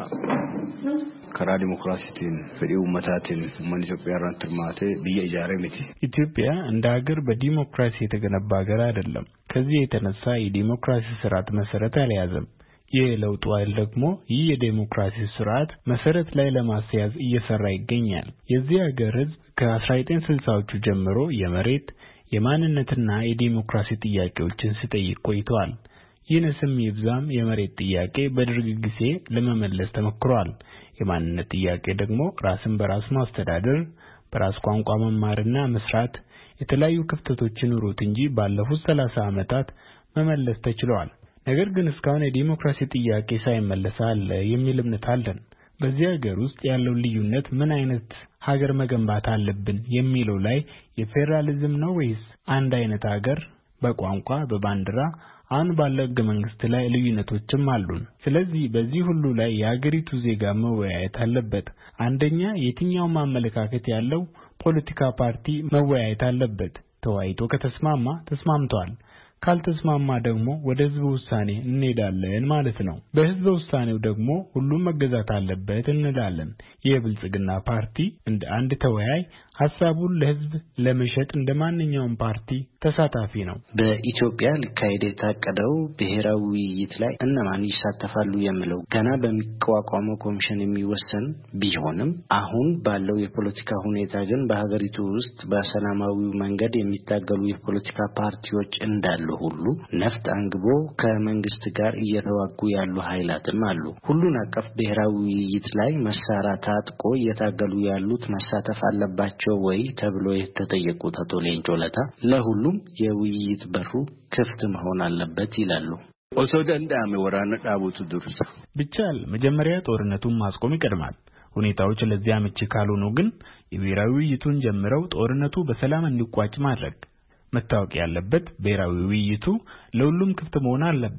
Speaker 8: ከራ ዲሞክራሲቲን ፍሬው መታትን ማን ኢትዮጵያ ራንትርማቴ በየጃሬ ምት
Speaker 9: ኢትዮጵያ እንደ ሀገር በዲሞክራሲ የተገነባ ሀገር አይደለም። ከዚህ የተነሳ የዲሞክራሲ ስርዓት መሰረት አልያዘም። የለውጡ ኃይል ደግሞ ይህ የዲሞክራሲ ስርዓት መሰረት ላይ ለማስያዝ እየሰራ ይገኛል። የዚህ ሀገር ህዝብ ከ1960ዎቹ ጀምሮ የመሬት የማንነትና የዲሞክራሲ ጥያቄዎችን ሲጠይቅ ቆይቷል። ይህንስም ይብዛም የመሬት ጥያቄ በደርግ ጊዜ ለመመለስ ተሞክሯል። የማንነት ጥያቄ ደግሞ ራስን በራስ ማስተዳደር፣ በራስ ቋንቋ መማርና መስራት የተለያዩ ክፍተቶችን ኑሮት እንጂ ባለፉት 30 ዓመታት መመለስ ተችሏል። ነገር ግን እስካሁን የዲሞክራሲ ጥያቄ ሳይመለስ አለ የሚል እምነት አለን። በዚህ ሀገር ውስጥ ያለው ልዩነት ምን አይነት ሀገር መገንባት አለብን የሚለው ላይ የፌደራሊዝም ነው ወይስ አንድ አይነት ሀገር በቋንቋ በባንዲራ አሁን ባለው ህገ መንግስት ላይ ልዩነቶችም አሉን። ስለዚህ በዚህ ሁሉ ላይ የሀገሪቱ ዜጋ መወያየት አለበት። አንደኛ የትኛውም አመለካከት ያለው ፖለቲካ ፓርቲ መወያየት አለበት። ተወያይቶ ከተስማማ ተስማምቷል፣ ካልተስማማ ደግሞ ወደ ህዝብ ውሳኔ እንሄዳለን ማለት ነው። በህዝብ ውሳኔው ደግሞ ሁሉም መገዛት አለበት እንላለን። የብልጽግና ፓርቲ እንደ አንድ ተወያይ ሐሳቡን ለህዝብ ለመሸጥ እንደማንኛውም ፓርቲ ተሳታፊ ነው።
Speaker 6: በኢትዮጵያ ሊካሄድ የታቀደው ብሔራዊ ውይይት ላይ እነማን ይሳተፋሉ የሚለው ገና በሚቋቋመው ኮሚሽን የሚወሰን ቢሆንም አሁን ባለው የፖለቲካ ሁኔታ ግን በሀገሪቱ ውስጥ በሰላማዊ መንገድ የሚታገሉ የፖለቲካ ፓርቲዎች እንዳሉ ሁሉ ነፍጥ አንግቦ ከመንግስት ጋር እየተዋጉ ያሉ ኃይላትም አሉ። ሁሉን አቀፍ ብሔራዊ ውይይት ላይ መሳሪያ ታጥቆ እየታገሉ ያሉት መሳተፍ አለባቸው ወይ ተብሎ የተጠየቁት አቶ ሌንጮ ለታ ለሁሉም የውይይት በሩ ክፍት መሆን አለበት ይላሉ።
Speaker 8: ኦሶ ደንዳሜ ወራነ ዳቦቱ ድርሳ
Speaker 9: ብቻል መጀመሪያ ጦርነቱን ማስቆም ይቀድማል። ሁኔታዎች ለዚያ አመቺ ካልሆኑ ግን የብሔራዊ ውይይቱን ጀምረው ጦርነቱ በሰላም እንዲቋጭ ማድረግ። መታወቅ ያለበት ብሔራዊ ውይይቱ ለሁሉም ክፍት መሆን አለበት።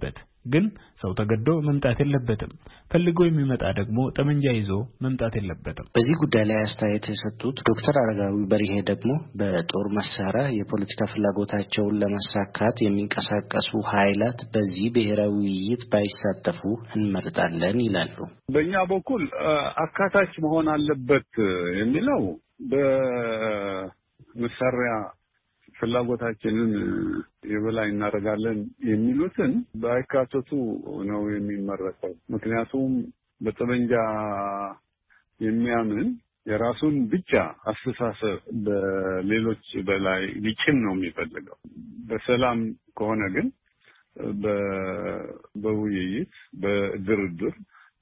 Speaker 9: ግን ሰው ተገዶ መምጣት የለበትም። ፈልጎ የሚመጣ ደግሞ ጠመንጃ ይዞ መምጣት የለበትም።
Speaker 6: በዚህ ጉዳይ ላይ አስተያየት የሰጡት ዶክተር አረጋዊ በርሄ ደግሞ በጦር መሳሪያ የፖለቲካ ፍላጎታቸውን ለማሳካት የሚንቀሳቀሱ ኃይላት በዚህ ብሔራዊ ውይይት ባይሳተፉ እንመርጣለን ይላሉ።
Speaker 7: በእኛ በኩል አካታች መሆን አለበት የሚለው በመሳሪያ ፍላጎታችንን የበላይ እናደርጋለን የሚሉትን ባይካተቱ ነው የሚመረጠው። ምክንያቱም በጠመንጃ የሚያምን የራሱን ብቻ አስተሳሰብ በሌሎች በላይ ሊጭን ነው የሚፈልገው። በሰላም ከሆነ ግን በውይይት በድርድር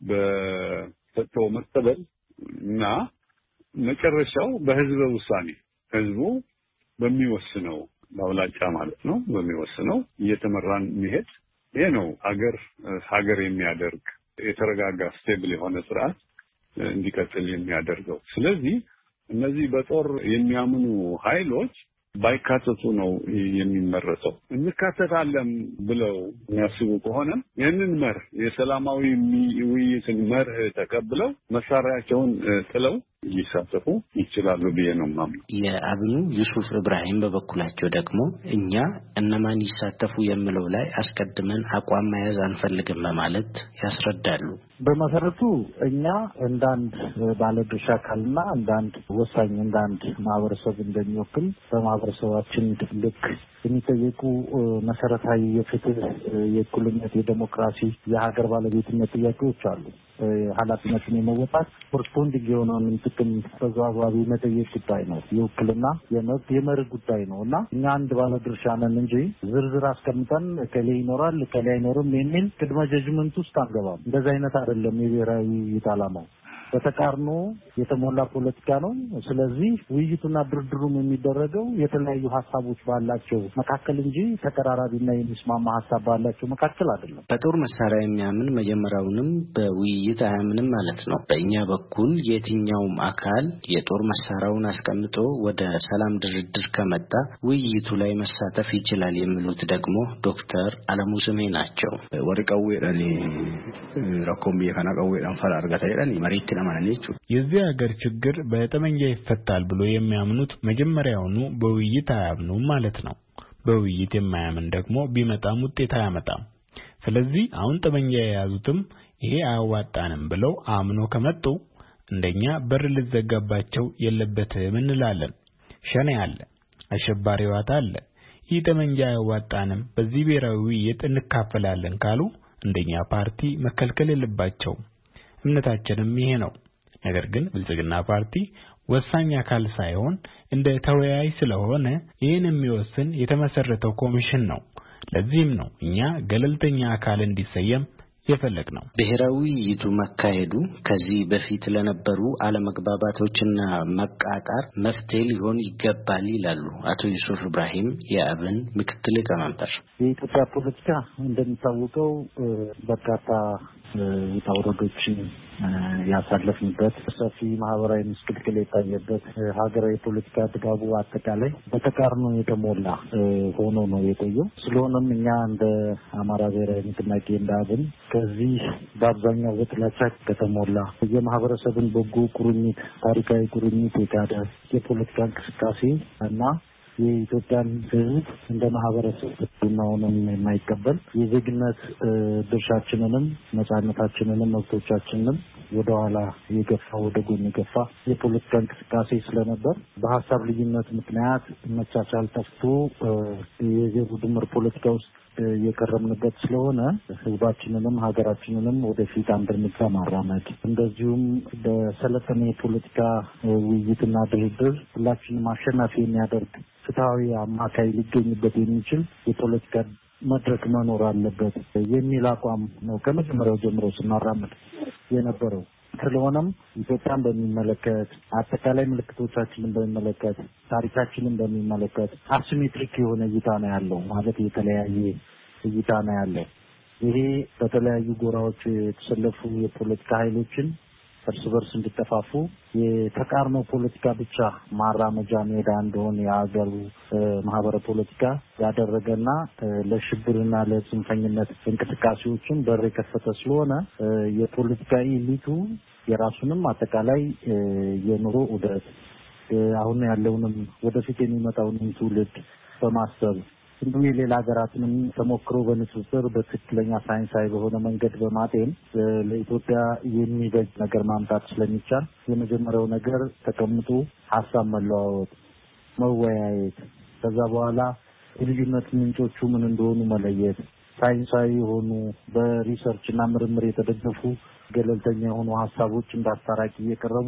Speaker 7: በሰጥቶ መቀበል እና መጨረሻው በህዝብ ውሳኔ ህዝቡ በሚወስነው ባውላጫ ማለት ነው በሚወስነው እየተመራን መሄድ ይሄ ነው ሀገር የሚያደርግ የተረጋጋ ስቴብል የሆነ ስርዓት እንዲቀጥል የሚያደርገው። ስለዚህ እነዚህ በጦር የሚያምኑ ኃይሎች ባይካተቱ ነው የሚመረጠው። እንካተታለን ብለው የሚያስቡ ከሆነ ይህንን መርህ የሰላማዊ ውይይትን መርህ ተቀብለው መሳሪያቸውን ጥለው ሊሳተፉ ይችላሉ ብዬ ነው የማምነው።
Speaker 6: የአብኑ ዩሱፍ ኢብራሂም በበኩላቸው ደግሞ እኛ እነማን ይሳተፉ የሚለው ላይ አስቀድመን አቋም መያዝ አንፈልግም በማለት ያስረዳሉ።
Speaker 10: በመሰረቱ እኛ እንዳንድ ባለድርሻ አካልና እንዳንድ ወሳኝ እንዳንድ ማህበረሰብ እንደሚወክል በማህበረሰባችን ልክ የሚጠየቁ መሰረታዊ የፍትህ፣ የእኩልነት፣ የዲሞክራሲ፣ የሀገር ባለቤትነት ጥያቄዎች አሉ። ኃላፊነትን የመወጣት ኮረስፖንዲንግ የሆነውን ጥቅም በዛዋቢ መጠየቅ ጉዳይ ነው። የውክልና የመብት የመርህ ጉዳይ ነው እና እኛ አንድ ባለድርሻ ነን እንጂ ዝርዝር አስቀምጠን ከሌ ይኖራል ከሌ አይኖርም የሚል ቅድመ ጀጅመንት ውስጥ አንገባም። እንደዚህ አይነት አይደለም የብሔራዊ ውይይት ዓላማው። በተቃርኖ የተሞላ ፖለቲካ ነው። ስለዚህ ውይይቱና ድርድሩም የሚደረገው የተለያዩ ሀሳቦች ባላቸው መካከል እንጂ ተቀራራቢና የሚስማማ ሀሳብ ባላቸው መካከል አይደለም።
Speaker 6: በጦር መሳሪያ የሚያምን መጀመሪያውንም በውይይት አያምንም ማለት ነው። በእኛ በኩል የትኛውም አካል የጦር መሳሪያውን አስቀምጦ ወደ ሰላም ድርድር ከመጣ ውይይቱ ላይ መሳተፍ ይችላል የሚሉት ደግሞ ዶክተር አለሙ ስሜ ናቸው።
Speaker 8: ወርቀው ወዳኔ ረኮም የካናቀው አንፈራ አርጋታ ይላል መሬት
Speaker 9: የዚህ ሀገር ችግር በጠመንጃ ይፈታል ብሎ የሚያምኑት መጀመሪያውኑ በውይይት አያምኑም ማለት ነው። በውይይት የማያምን ደግሞ ቢመጣም ውጤት አያመጣም። ስለዚህ አሁን ጠመንጃ የያዙትም ይሄ አያዋጣንም ብለው አምኖ ከመጡ እንደኛ በር ልዘጋባቸው የለበትም እንላለን። ሸኔ አለ፣ አሸባሪ ዋታ አለ። ይህ ጠመንጃ አያዋጣንም በዚህ ብሔራዊ ውይይት እንካፈላለን ካሉ እንደኛ ፓርቲ መከልከል የለባቸውም። እምነታችንም ይሄ ነው። ነገር ግን ብልጽግና ፓርቲ ወሳኝ አካል ሳይሆን እንደ ተወያይ ስለሆነ ይሄን የሚወስን የተመሰረተው ኮሚሽን ነው። ለዚህም ነው እኛ ገለልተኛ አካል እንዲሰየም የፈለግነው።
Speaker 6: ብሔራዊ ውይይቱ መካሄዱ ከዚህ በፊት ለነበሩ አለመግባባቶችና መቃቃር መፍትሄ ሊሆን ይገባል ይላሉ አቶ ዩሱፍ ኢብራሂም የአብን ምክትል ሊቀመንበር።
Speaker 10: የኢትዮጵያ ፖለቲካ እንደሚታወቀው በርካታ ውጣውረዶችን ያሳለፍንበት ሰፊ ማህበራዊ ምስቅልቅል የታየበት ሀገራዊ ፖለቲካ ድጋቡ አጠቃላይ በተቃርኖ የተሞላ ሆኖ ነው የቆየው። ስለሆነም እኛ እንደ አማራ ብሔራዊ ንቅናቄ እንዳብን ከዚህ በአብዛኛው በጥላቻ ከተሞላ የማህበረሰብን በጎ ቁርኝት፣ ታሪካዊ ቁርኝት የካደ የፖለቲካ እንቅስቃሴ እና የኢትዮጵያን ሕዝብ እንደ ማህበረሰብ ነው የማይቀበል የዜግነት ድርሻችንንም ነፃነታችንንም መብቶቻችንንም ወደኋላ የገፋ ወደ ጎን የገፋ የፖለቲካ እንቅስቃሴ ስለነበር በሀሳብ ልዩነት ምክንያት መቻቻል ጠፍቶ የዜጎ ድምር ፖለቲካ ውስጥ የቀረምንበት ስለሆነ ህዝባችንንም ሀገራችንንም ወደፊት አንድ እርምጃ ማራመድ እንደዚሁም በሰለጠነ የፖለቲካ ውይይትና ድርድር ሁላችንም አሸናፊ የሚያደርግ ፍትሃዊ አማካይ ሊገኝበት የሚችል የፖለቲካ መድረክ መኖር አለበት የሚል አቋም ነው ከመጀመሪያው ጀምሮ ስናራምድ የነበረው። ስለሆነም ኢትዮጵያን በሚመለከት አጠቃላይ ምልክቶቻችንን በሚመለከት ታሪካችንን በሚመለከት አሲሜትሪክ የሆነ እይታ ነው ያለው። ማለት የተለያየ እይታ ነው ያለው። ይሄ በተለያዩ ጎራዎች የተሰለፉ የፖለቲካ ኃይሎችን እርስ በርስ እንዲጠፋፉ የተቃርኖ ፖለቲካ ብቻ ማራመጃ ሜዳ እንደሆነ የሀገሩ ማህበረ ፖለቲካ ያደረገና ለሽብርና ለጽንፈኝነት እንቅስቃሴዎችን በር የከፈተ ስለሆነ የፖለቲካ ኢሊቱ የራሱንም አጠቃላይ የኑሮ ዑደት አሁን ያለውንም ወደፊት የሚመጣውን ትውልድ በማሰብ እንዲሁ የሌላ ሀገራትንም ተሞክሮ በንጽጽር በትክክለኛ ሳይንሳዊ በሆነ መንገድ በማጤን ለኢትዮጵያ የሚበጅ ነገር ማምጣት ስለሚቻል የመጀመሪያው ነገር ተቀምጦ ሀሳብ መለዋወጥ፣ መወያየት፣ ከዛ በኋላ የልዩነት ምንጮቹ ምን እንደሆኑ መለየት፣ ሳይንሳዊ የሆኑ በሪሰርችና ምርምር የተደገፉ ገለልተኛ የሆኑ ሀሳቦች እንዳስታራቂ እየቀረቡ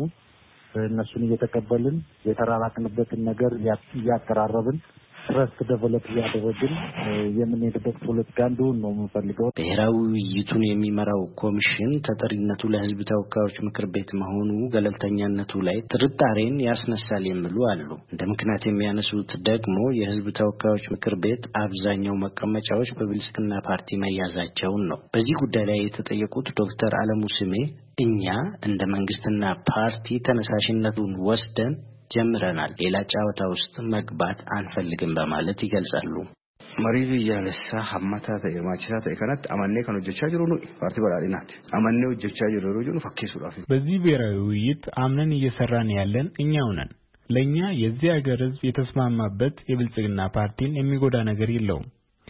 Speaker 10: እነሱን እየተቀበልን የተራራቅንበትን ነገር እያቀራረብን ትረስት ዴቨሎፕ ያደረግን የምንሄድበት ፖለቲካ እንደሆነ ነው የምንፈልገው።
Speaker 6: ብሔራዊ ውይይቱን የሚመራው ኮሚሽን ተጠሪነቱ ለሕዝብ ተወካዮች ምክር ቤት መሆኑ ገለልተኛነቱ ላይ ጥርጣሬን ያስነሳል የሚሉ አሉ። እንደ ምክንያት የሚያነሱት ደግሞ የሕዝብ ተወካዮች ምክር ቤት አብዛኛው መቀመጫዎች በብልጽግና ፓርቲ መያዛቸውን ነው። በዚህ ጉዳይ ላይ የተጠየቁት ዶክተር አለሙ ስሜ እኛ እንደ መንግስትና ፓርቲ ተነሳሽነቱን ወስደን ጀምረናል፣ ሌላ ጫወታ ውስጥ መግባት አንፈልግም በማለት ይገልጻሉ።
Speaker 8: መሪው ያለሳ ሐማታ ተየማችታ ተከናት አማኔ ከነጆቻ ጅሩ ነው ፓርቲ በራዲናት አማኔው ጆቻ ጅሩ ነው ፈከሱ ራፊ
Speaker 9: በዚህ ብሔራዊ ውይይት አምነን እየሰራን ያለን እኛው ነን። ለኛ የዚህ ሀገር ህዝብ የተስማማበት የብልጽግና ፓርቲን የሚጎዳ ነገር የለውም።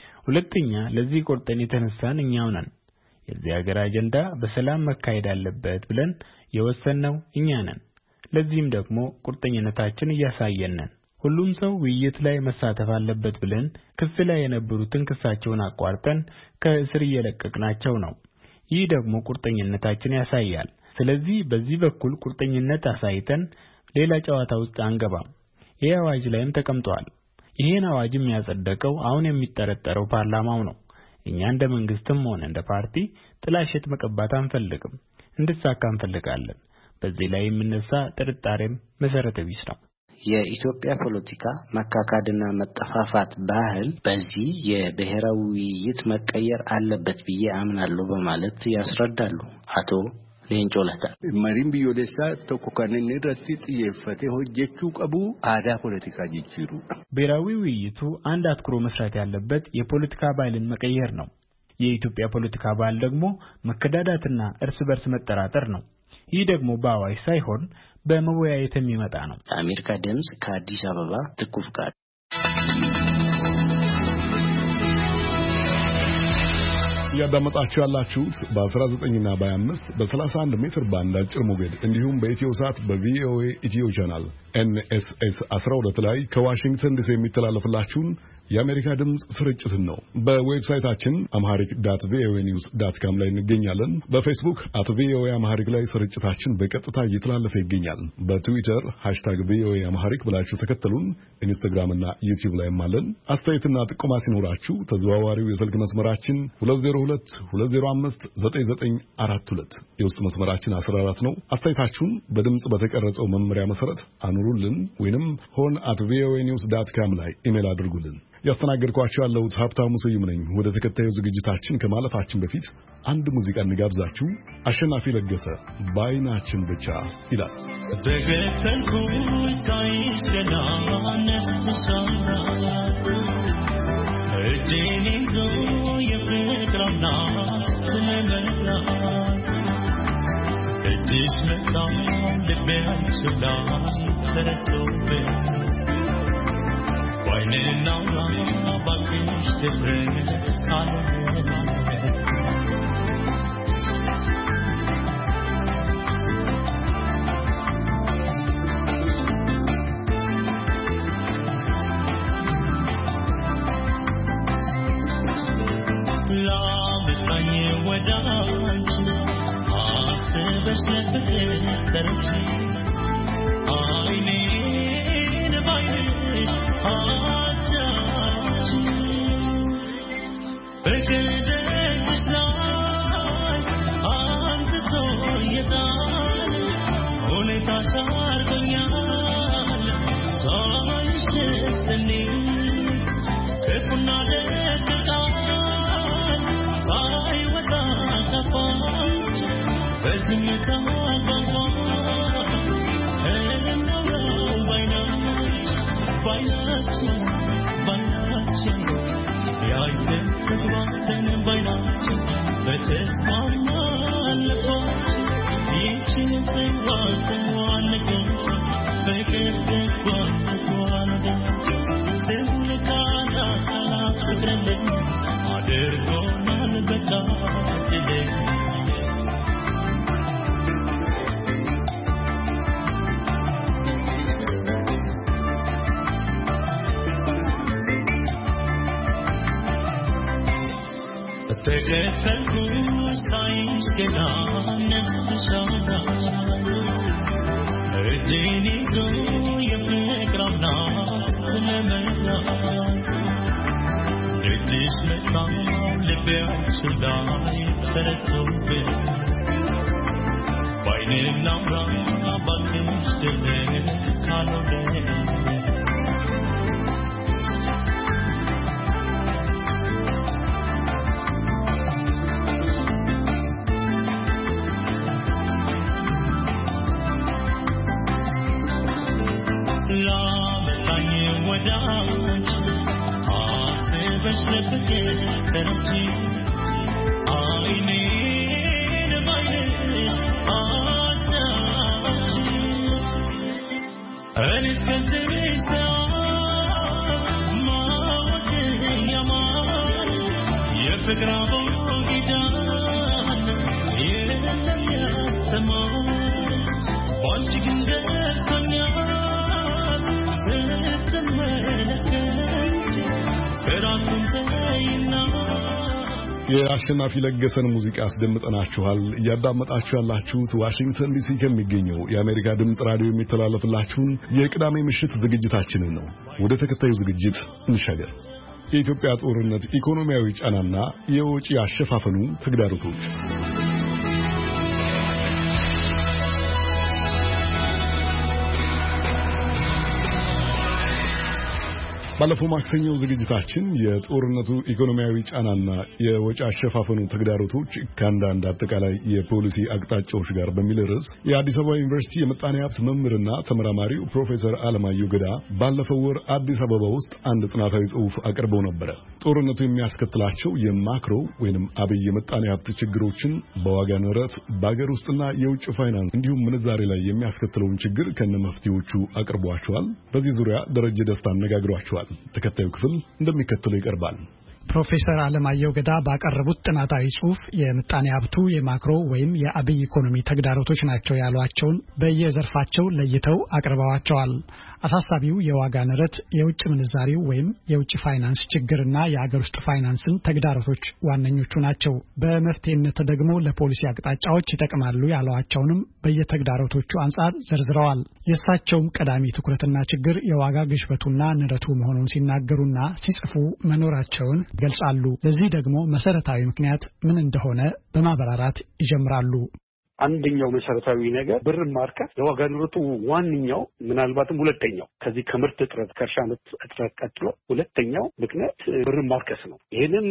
Speaker 9: ሁለተኛ ለዚህ ቆርጠን የተነሳን እኛው ነን። የዚህ ሀገር አጀንዳ በሰላም መካሄድ አለበት ብለን የወሰነው እኛ ነን። ለዚህም ደግሞ ቁርጠኝነታችን እያሳየን ነን። ሁሉም ሰው ውይይት ላይ መሳተፍ አለበት ብለን ክስ ላይ የነበሩትን ክሳቸውን አቋርጠን ከእስር እየለቀቅናቸው ነው። ይህ ደግሞ ቁርጠኝነታችን ያሳያል። ስለዚህ በዚህ በኩል ቁርጠኝነት አሳይተን ሌላ ጨዋታ ውስጥ አንገባም። ይህ አዋጅ ላይም ተቀምጧል። ይሄን አዋጅም ያጸደቀው አሁን የሚጠረጠረው ፓርላማው ነው። እኛ እንደ መንግስትም ሆነ እንደ ፓርቲ ጥላሸት መቀባት አንፈልግም፣ እንድሳካ እንፈልጋለን። በዚህ ላይ የምነሳ ጥርጣሬም መሰረተ ቢስ ነው።
Speaker 6: የኢትዮጵያ ፖለቲካ መካካድና መጠፋፋት ባህል በዚህ የብሔራዊ ውይይት መቀየር አለበት ብዬ አምናለሁ በማለት ያስረዳሉ አቶ ሌንጮ ለታ።
Speaker 8: መሪም ቢዮሌሳ ተቆካነን ረቲ ጥየፈቴ ሆጀቹ ቀቡ አዳ ፖለቲካ ጅጅሩ
Speaker 9: ብሔራዊ ውይይቱ አንድ አትኩሮ መስራት ያለበት የፖለቲካ ባህልን መቀየር ነው። የኢትዮጵያ ፖለቲካ ባህል ደግሞ መከዳዳትና እርስ በርስ መጠራጠር ነው። ይህ ደግሞ በአዋጅ ሳይሆን በመወያየት የሚመጣ ነው።
Speaker 6: አሜሪካ ድምጽ ከአዲስ አበባ ትኩፍቃድ
Speaker 2: ያዳመጣችሁ ያላችሁት በ19 እና በ25 በ31 ሜትር ባንድ አጭር ሞገድ እንዲሁም በኢትዮሳት በቪኦኤ ኢትዮ ቻናል NSS 12 ላይ ከዋሽንግተን ዲሲ የሚተላለፍላችሁን የአሜሪካ ድምጽ ስርጭትን ነው። በዌብሳይታችን amharic.voanews.com ላይ እንገኛለን። በፌስቡክ @voa amharic ላይ ስርጭታችን በቀጥታ እየተላለፈ ይገኛል። በትዊተር #voa amharic ብላችሁ ተከተሉን። ኢንስታግራም እና ዩቲዩብ ላይም አለን። አስተያየትና ጥቆማ ሲኖራችሁ ተዘዋዋሪው የስልክ መስመራችን 202-205-9942 የውስጥ መስመራችን 14 ነው። አስተያየታችሁን በድምጽ በተቀረጸው መመሪያ መሰረት አኑሩልን ወይንም hon@voanews.com ላይ ኢሜል አድርጉልን። ያስተናገድኳችሁ ያለው ሀብታሙ ስዩም ነኝ። ወደ ተከታዩ ዝግጅታችን ከማለፋችን በፊት አንድ ሙዚቃ እንጋብዛችሁ። አሸናፊ ለገሰ ባይናችን ብቻ ይላል።
Speaker 11: Why now but it's different love is my new wedding after the sleep I need a
Speaker 2: የአሸናፊ ለገሰን ሙዚቃ አስደምጠናችኋል። እያዳመጣችሁ ያላችሁት ዋሽንግተን ዲሲ ከሚገኘው የአሜሪካ ድምጽ ራዲዮ የሚተላለፍላችሁን የቅዳሜ ምሽት ዝግጅታችንን ነው። ወደ ተከታዩ ዝግጅት እንሻገር። የኢትዮጵያ ጦርነት ኢኮኖሚያዊ ጫናና የወጪ አሸፋፈኑ ተግዳሮቶች። ባለፈው ማክሰኞ ዝግጅታችን የጦርነቱ ኢኮኖሚያዊ ጫናና የወጪ አሸፋፈኑ ተግዳሮቶች ከአንዳንድ አጠቃላይ የፖሊሲ አቅጣጫዎች ጋር በሚል ርዕስ የአዲስ አበባ ዩኒቨርሲቲ የምጣኔ ሀብት መምህርና ተመራማሪው ፕሮፌሰር አለማየሁ ገዳ ባለፈው ወር አዲስ አበባ ውስጥ አንድ ጥናታዊ ጽሑፍ አቅርበው ነበር። ጦርነቱ የሚያስከትላቸው የማክሮ ወይንም አብይ የምጣኔ ሀብት ችግሮችን በዋጋ ንረት፣ በአገር ውስጥና የውጭ ፋይናንስ እንዲሁም ምንዛሬ ላይ የሚያስከትለውን ችግር ከነመፍትሄዎቹ አቅርቧቸዋል። በዚህ ዙሪያ ደረጀ ደስታ አነጋግሯቸዋል። ተከታዩ ክፍል እንደሚከተለው ይቀርባል።
Speaker 12: ፕሮፌሰር አለማየሁ ገዳ ባቀረቡት ጥናታዊ ጽሑፍ የምጣኔ ሀብቱ የማክሮ ወይም የአብይ ኢኮኖሚ ተግዳሮቶች ናቸው ያሏቸውን በየዘርፋቸው ለይተው አቅርበዋቸዋል። አሳሳቢው የዋጋ ንረት፣ የውጭ ምንዛሪው ወይም የውጭ ፋይናንስ ችግርና የአገር ውስጥ ፋይናንስን ተግዳሮቶች ዋነኞቹ ናቸው። በመፍትሄነት ደግሞ ለፖሊሲ አቅጣጫዎች ይጠቅማሉ ያሏቸውንም በየተግዳሮቶቹ አንጻር ዘርዝረዋል። የእሳቸውም ቀዳሚ ትኩረትና ችግር የዋጋ ግሽበቱና ንረቱ መሆኑን ሲናገሩና ሲጽፉ መኖራቸውን ገልጻሉ። ለዚህ ደግሞ መሰረታዊ ምክንያት ምን እንደሆነ በማብራራት ይጀምራሉ።
Speaker 1: አንደኛው መሰረታዊ ነገር ብር ማርከስ የዋጋ ንረቱ ዋንኛው ምናልባትም ሁለተኛው ከዚህ ከምርት እጥረት ከእርሻ እጥረት ቀጥሎ ሁለተኛው ምክንያት ብር ማርከስ ነው። ይሄንን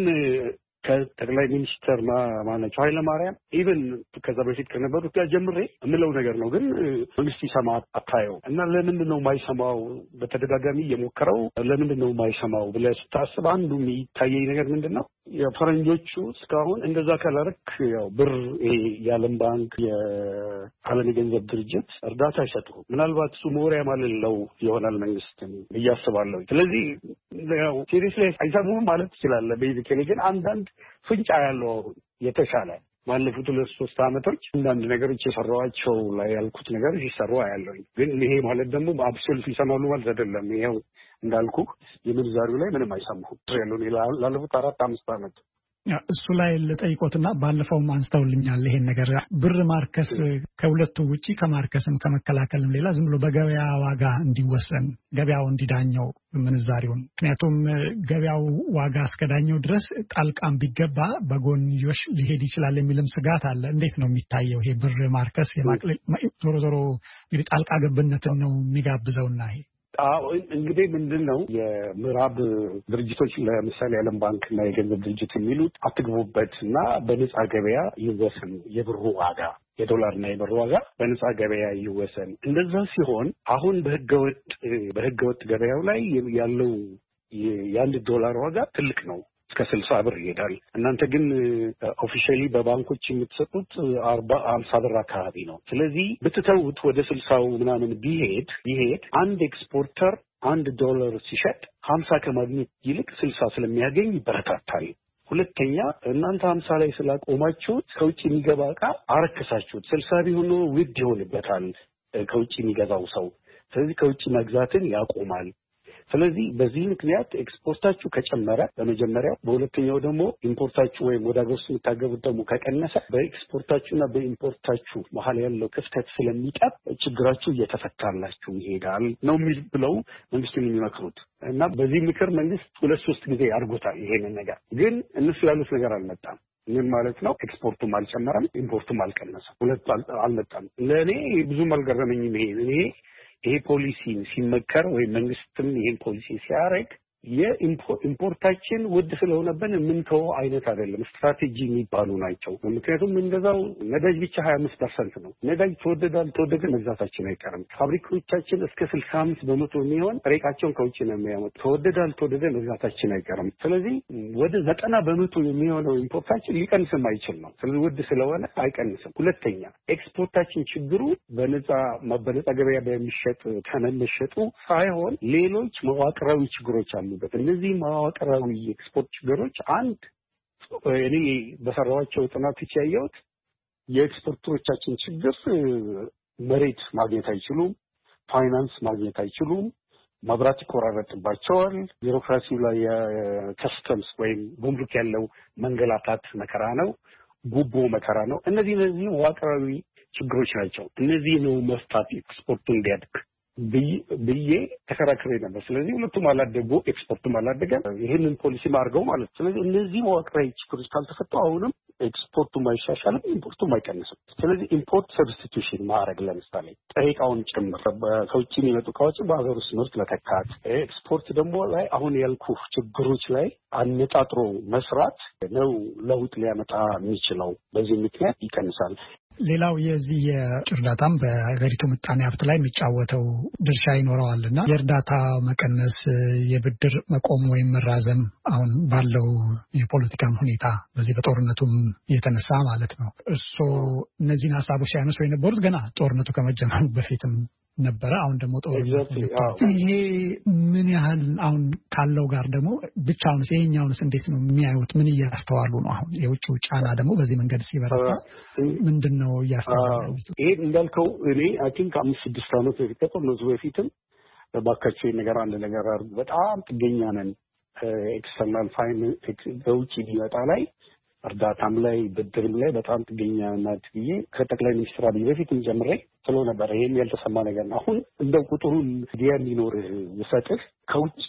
Speaker 1: ከጠቅላይ ሚኒስትር ማናቸው ኃይለማርያም ኢቭን ከዛ በፊት ከነበሩት ጋር ጀምሬ የምለው ነገር ነው። ግን መንግስት ይሰማ አታየው እና ለምንድን ነው የማይሰማው? በተደጋጋሚ የሞከረው ለምንድን ነው የማይሰማው ብለህ ስታስብ አንዱ የሚታየኝ ነገር ምንድን ነው? የፈረንጆቹ እስካሁን እንደዛ ካላረክ ያው ብር የዓለም ባንክ የዓለም የገንዘብ ድርጅት እርዳታ አይሰጡም። ምናልባት እሱ መወሪያ ማለለው ይሆናል መንግስት እያስባለሁ። ስለዚህ ያው ሲሪየስሊ አይሰሙም ማለት ትችላለህ። ቤዚካሊ ግን አንዳንድ ፍንጫ ያለው የተሻለ ባለፉት 2-3 ዓመቶች አንዳንድ ነገሮች የሰራዋቸው ላይ ያልኩት ነገሮች ይሰሩ ያለውኝ። ግን ይሄ ማለት ደግሞ አብሶሉት ይሰማሉ ማለት አይደለም። ይሄው እንዳልኩ የምንዛሪው ላይ ምንም አይሰማሁም ያለው ላለፉት 4-5 ዓመት
Speaker 12: እሱ ላይ ለጠይቆትና ባለፈውም አንስተውልኛል። ይሄን ነገር ብር ማርከስ ከሁለቱ ውጪ ከማርከስም ከመከላከልም ሌላ ዝም ብሎ በገበያ ዋጋ እንዲወሰን ገበያው እንዲዳኘው ምንዛሪውን። ምክንያቱም ገበያው ዋጋ እስከዳኘው ድረስ ጣልቃም ቢገባ በጎንዮሽ ሊሄድ ይችላል የሚልም ስጋት አለ። እንዴት ነው የሚታየው ይሄ ብር ማርከስ? ዞሮ ዞሮ እንግዲህ ጣልቃ ገብነትን ነው የሚጋብዘውና ይሄ
Speaker 1: እንግዲህ ምንድን ነው የምዕራብ ድርጅቶች ለምሳሌ የዓለም ባንክ እና የገንዘብ ድርጅት የሚሉት አትግቡበት እና በነጻ ገበያ ይወሰን የብሩ ዋጋ የዶላርና የብር ዋጋ በነጻ ገበያ ይወሰን። እንደዛ ሲሆን አሁን በህገወጥ ገበያው ላይ ያለው የአንድ ዶላር ዋጋ ትልቅ ነው፣ እስከ 60 ብር ይሄዳል። እናንተ ግን ኦፊሻሊ በባንኮች የምትሰጡት 50 ብር አካባቢ ነው። ስለዚህ ብትተውት ወደ 60 ምናምን ቢሄድ አንድ ኤክስፖርተር $1 ሲሸጥ 50 ከማግኘት ይልቅ 60 ስለሚያገኝ ይበረታታል። ሁለተኛ እናንተ 50 ላይ ስላቆማችሁት ከውጭ የሚገባ ዕቃ አረከሳችሁት። 60 ቢሆን ውድ ይሆንበታል ከውጭ የሚገዛው ሰው። ስለዚህ ከውጭ መግዛትን ያቆማል። ስለዚህ በዚህ ምክንያት ኤክስፖርታችሁ ከጨመረ በመጀመሪያው፣ በሁለተኛው ደግሞ ኢምፖርታችሁ ወይም ወደ ሀገር ውስጥ የምታገቡት ደግሞ ከቀነሰ በኤክስፖርታችሁና በኢምፖርታችሁ መሀል ያለው ክፍተት ስለሚጠብ ችግራችሁ እየተፈታላችሁ ይሄዳል ነው ብለው መንግስትን የሚመክሩት እና በዚህ ምክር መንግስት 2-3 ጊዜ አድርጎታል። ይሄንን ነገር ግን እነሱ ያሉት ነገር አልመጣም። ምን ማለት ነው? ኤክስፖርቱም አልጨመረም፣ ኢምፖርቱም አልቀነሰም። ሁለቱ አልመጣም። ለእኔ ብዙም አልገረመኝም። ይሄ ፖሊሲ ሲመከር ወይም መንግስትም ይሄን ፖሊሲ ሲያደርግ የኢምፖርታችን ውድ ስለሆነብን የምንተው አይነት አይደለም። ስትራቴጂ የሚባሉ ናቸው። ምክንያቱም የምንገዛው ነዳጅ ብቻ 25% ነው። ነዳጅ ተወደደ መግዛታችን አይቀርም። ፋብሪካዎቻችን እስከ 65% የሚሆን ጥሬቃቸውን ከውጭ ነው የሚያመጡ። ተወደደ መግዛታችን አይቀርም። ስለዚህ ወደ 90% የሚሆነው ኢምፖርታችን ሊቀንስም አይችል ነው። ስለዚህ ውድ ስለሆነ አይቀንስም። ሁለተኛ ኤክስፖርታችን ችግሩ በነጻ ገበያ በሚሸጥ ተመሸጡ ሳይሆን ሌሎች መዋቅራዊ ችግሮች አሉ። እነዚህ መዋቅራዊ ኤክስፖርት ችግሮች እኔ በሰራኋቸው ጥናቶች ያየሁት የኤክስፖርተሮቻችን ችግር መሬት ማግኘት አይችሉም፣ ፋይናንስ ማግኘት አይችሉም፣ መብራት ይቆራረጥባቸዋል፣ ቢሮክራሲው ላይ የከስተምስ ወይም ጉምሩክ ያለው መንገላታት መከራ ነው፣ ጉቦ መከራ ነው። እነዚህ መዋቅራዊ ችግሮች ናቸው። እነዚህ ነው መፍታት ኤክስፖርቱ እንዲያድግ ብዬ ተከራክሬ ነበር። ስለዚህ ሁለቱም አላደጉ፣ ኤክስፖርቱም አላደገም። ይህንን ፖሊሲ ማድርገው ማለት ነው። ስለዚህ እነዚህ መዋቅራዊ ችግሮች ካልተፈቱ አሁንም ኤክስፖርቱም አይሻሻልም፣ ኢምፖርቱም አይቀንስም። ስለዚህ ኢምፖርት ሰብስቲቱሽን ማድረግ ለምሳሌ ጥሬ ዕቃውን ጭምር ከውጭ የሚመጡ ዕቃዎችን በሀገር ውስጥ ምርት መተካት፣ ኤክስፖርት ደግሞ ላይ አሁን ያልኩ ችግሮች ላይ አነጣጥሮ መስራት ነው ለውጥ ሊያመጣ የሚችለው። በዚህ ምክንያት ይቀንሳል።
Speaker 12: ሌላው የዚህ የእርዳታም በሀገሪቱ ምጣኔ ሀብት ላይ የሚጫወተው ድርሻ ይኖረዋል እና የእርዳታ መቀነስ፣ የብድር መቆም ወይም መራዘም አሁን ባለው የፖለቲካም ሁኔታ በዚህ በጦርነቱም የተነሳ ማለት ነው። እርስዎ እነዚህን ሀሳቦች ሲያነሱ የነበሩት ገና ጦርነቱ ከመጀመሩ በፊትም ነበረ። አሁን ደግሞ ጦርነቱ ይሄ ምን ያህል አሁን ካለው ጋር ደግሞ ብቻውን ይሄኛውንስ እንዴት ነው የሚያዩት? ምን እያስተዋሉ ነው? አሁን የውጭው ጫና ደግሞ በዚህ መንገድ ሲበረታ ምንድን ነው እያስተዋሉ?
Speaker 1: ይሄ እንዳልከው እኔ አይ ቲንክ 5-6 ዓመት በፊት ከጦርነቱ በፊትም ባካቸው ነገር አንድ ነገር አድርጉ፣ በጣም ጥገኛ ነን ኤክስተርናል ፋይናንስ በውጭ ሊመጣ ላይ እርዳታም ላይ ብድርም ላይ በጣም ጥገኛ ናት ብዬ ከጠቅላይ ሚኒስትር አብይ በፊትም ጀምሬ ስለ ነበር። ይሄም ያልተሰማ ነገር ነው። አሁን እንደው ቁጥሩን ዲያ እንዲኖር ይሰጥህ ከውጭ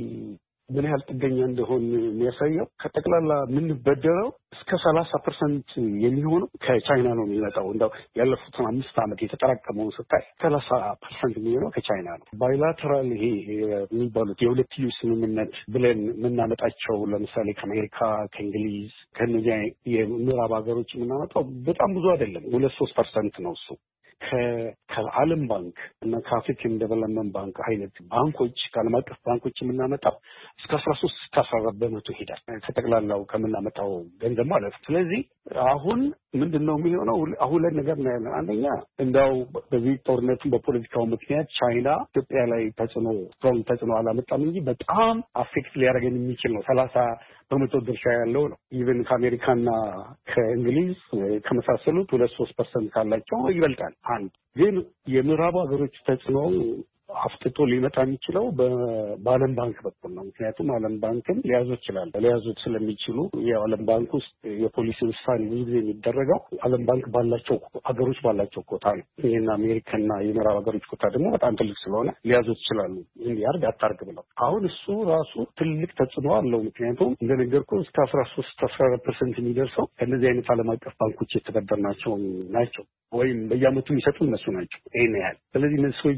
Speaker 1: ምን ያህል ጥገኛ እንደሆን የሚያሳየው ከጠቅላላ የምንበደረው እስከ 30% የሚሆነው ከቻይና ነው የሚመጣው። እንደው ያለፉት 5 ዓመት የተጠራቀመውን ስታይ 30% የሚሆነው ከቻይና ነው። ባይላተራል ይሄ የሚባሉት የሁለትዮሽ ስምምነት ብለን የምናመጣቸው ለምሳሌ ከአሜሪካ፣ ከእንግሊዝ፣ ከነዚያ የምዕራብ ሀገሮች የምናመጣው በጣም ብዙ አይደለም፣ 2-3% ነው እሱ። ከዓለም ባንክ እና ከአፍሪካን ዴቨሎፕመንት ባንክ አይነት ባንኮች ከዓለም አቀፍ ባንኮች የምናመጣው እስከ 13-14% ይሄዳል ከጠቅላላው ከምናመጣው ገንዘብ ማለት ነው። ስለዚህ አሁን ምንድነው የሚሆነው? አሁን ነገር ነው ያለው። አንደኛ እንዳው በዚህ ጦርነቱ በፖለቲካው ምክንያት ቻይና ኢትዮጵያ ላይ ተጽዕኖ አላመጣም እንጂ በጣም አፌክት ሊያደርገን የሚችል ነው። 30% ድርሻ ያለው ነው። ኢቨን ከአሜሪካና ከእንግሊዝ ከመሳሰሉት 2-3% ካላቸው ይበልጣል። አንድ ግን የምዕራቡ ሀገሮች ተጽዕኖ አፍጥጦ ሊመጣ የሚችለው በዓለም ባንክ በኩል ነው። ምክንያቱም ዓለም ባንክን ሊያዙት ስለሚችሉ የዓለም ባንክ ውስጥ የፖሊሲ ውሳኔ ብዙ ጊዜ የሚደረገው ዓለም ባንክ ባላቸው ኮታ ነው። ይህን አሜሪካና የምዕራብ ሀገሮች ኮታ ደግሞ በጣም ትልቅ ስለሆነ ሊያዙት ይችላሉ። ይህን ያርግ አታርግ ብለው አሁን እሱ ራሱ ትልቅ ተጽዕኖ አለው። ምክንያቱም እንደነገርኩ እስከ 13-14% የሚደርሰው ከእነዚህ አይነት ዓለም አቀፍ ባንኮች የተበደርናቸው ናቸው ወይም በየዓመቱ የሚሰጡ እነሱ ናቸው። ይህን ያህል ስለዚህ እነዚህ ሰዎች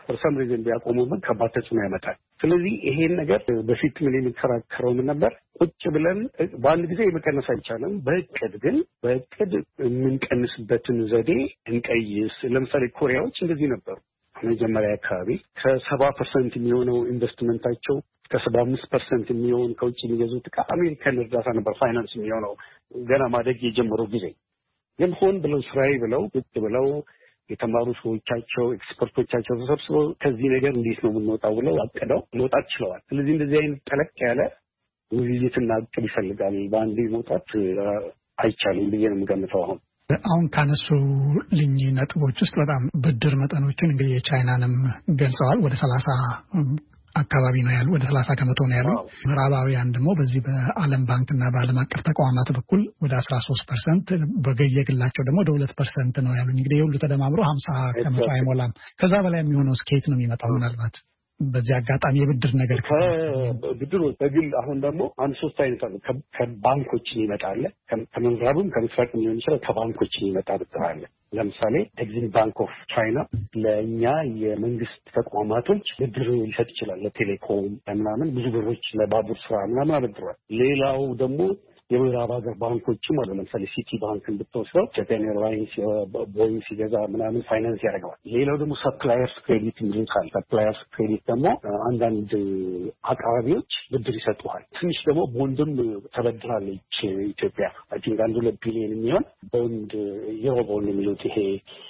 Speaker 1: ፈርሰም ሪዝን ቢያቆሙበት ከባድ ተጽዕኖ ያመጣል። ስለዚህ ይሄን ነገር በፊት ምን የሚከራከረው ምን ነበር? ቁጭ ብለን በአንድ ጊዜ መቀነስ አይቻልም። በእቅድ የምንቀንስበትን ዘዴ እንቀይስ። ለምሳሌ ኮሪያዎች እንደዚህ ነበሩ። መጀመሪያ አካባቢ ከ70% የሚሆነው ኢንቨስትመንታቸው ከ75% የሚሆን ከውጭ የሚገዙት ከአሜሪካን እርዳታ ነበር ፋይናንስ የሚሆነው ገና ማደግ የጀመረው ጊዜ። ግን ሆን ብለው ስራዬ ብለው ቁጭ ብለው የተማሩ ሰዎቻቸው ኤክስፐርቶቻቸው ተሰብስበው ከዚህ ነገር እንዴት ነው የምንወጣው ብለው አቅደው መውጣት ችለዋል። ስለዚህ እንደዚህ አይነት ጠለቅ ያለ ውይይትና እቅድ ይፈልጋል። በአንዴ መውጣት አይቻልም ብዬ ነው የምገምተው።
Speaker 12: አሁን ካነሱ ልኝ ነጥቦች ውስጥ በጣም ብድር መጠኖችን እንግዲህ የቻይናንም ገልጸዋል። ወደ 30 አካባቢ ነው ያሉ፣ ወደ 30 ከመቶ ነው ያሉ። ምዕራባውያን ደግሞ በዚህ በዓለም ባንክና በዓለም አቀፍ ተቋማት በኩል ወደ 13%፣ በየግላቸው ደግሞ ወደ 2% ነው ያሉ። እንግዲህ የሁሉ ተደማምሮ 50 ከመቶ አይሞላም። ከዛ በላይ የሚሆነው ስኬት ነው የሚመጣው። ምናልባት በዚህ አጋጣሚ የብድር ነገር
Speaker 1: ብድር በግል አሁን ደግሞ አንድ 3 አይነት አለ። ከባንኮች ይመጣል፣ ከምዕራብም ከምስራቅም ሊሆን ይችላል። ከባንኮች ይመጣ ብድር አለ። ለምሳሌ ኤግዚም ባንክ ኦፍ ቻይና ለእኛ የመንግስት ተቋማቶች ብድር ሊሰጥ ይችላል። ለቴሌኮም ለምናምን ብዙ ብሮች ለባቡር ስራ ምናምን አበድሯል። ሌላው ደግሞ የምዕራብ ሀገር ባንኮችም አሉ። ለምሳሌ ሲቲ ባንክን ብትወስደው ኢትዮጵያን ኤርላይንስ ቦይንግ ሲገዛ ምናምን ፋይናንስ ያደርገዋል። ሌላው ደግሞ ሰፕላየርስ ክሬዲት የሚሉታል። ሰፕላየርስ ክሬዲት ደግሞ አንዳንድ አቅራቢዎች ብድር ይሰጡሃል። ትንሽ ደግሞ ቦንድም ተበድራለች ኢትዮጵያ። አይ ቲንክ 1-2 ቢሊዮን የሚሆን ቦንድ ዩሮ ቦንድ የሚሉት ይሄ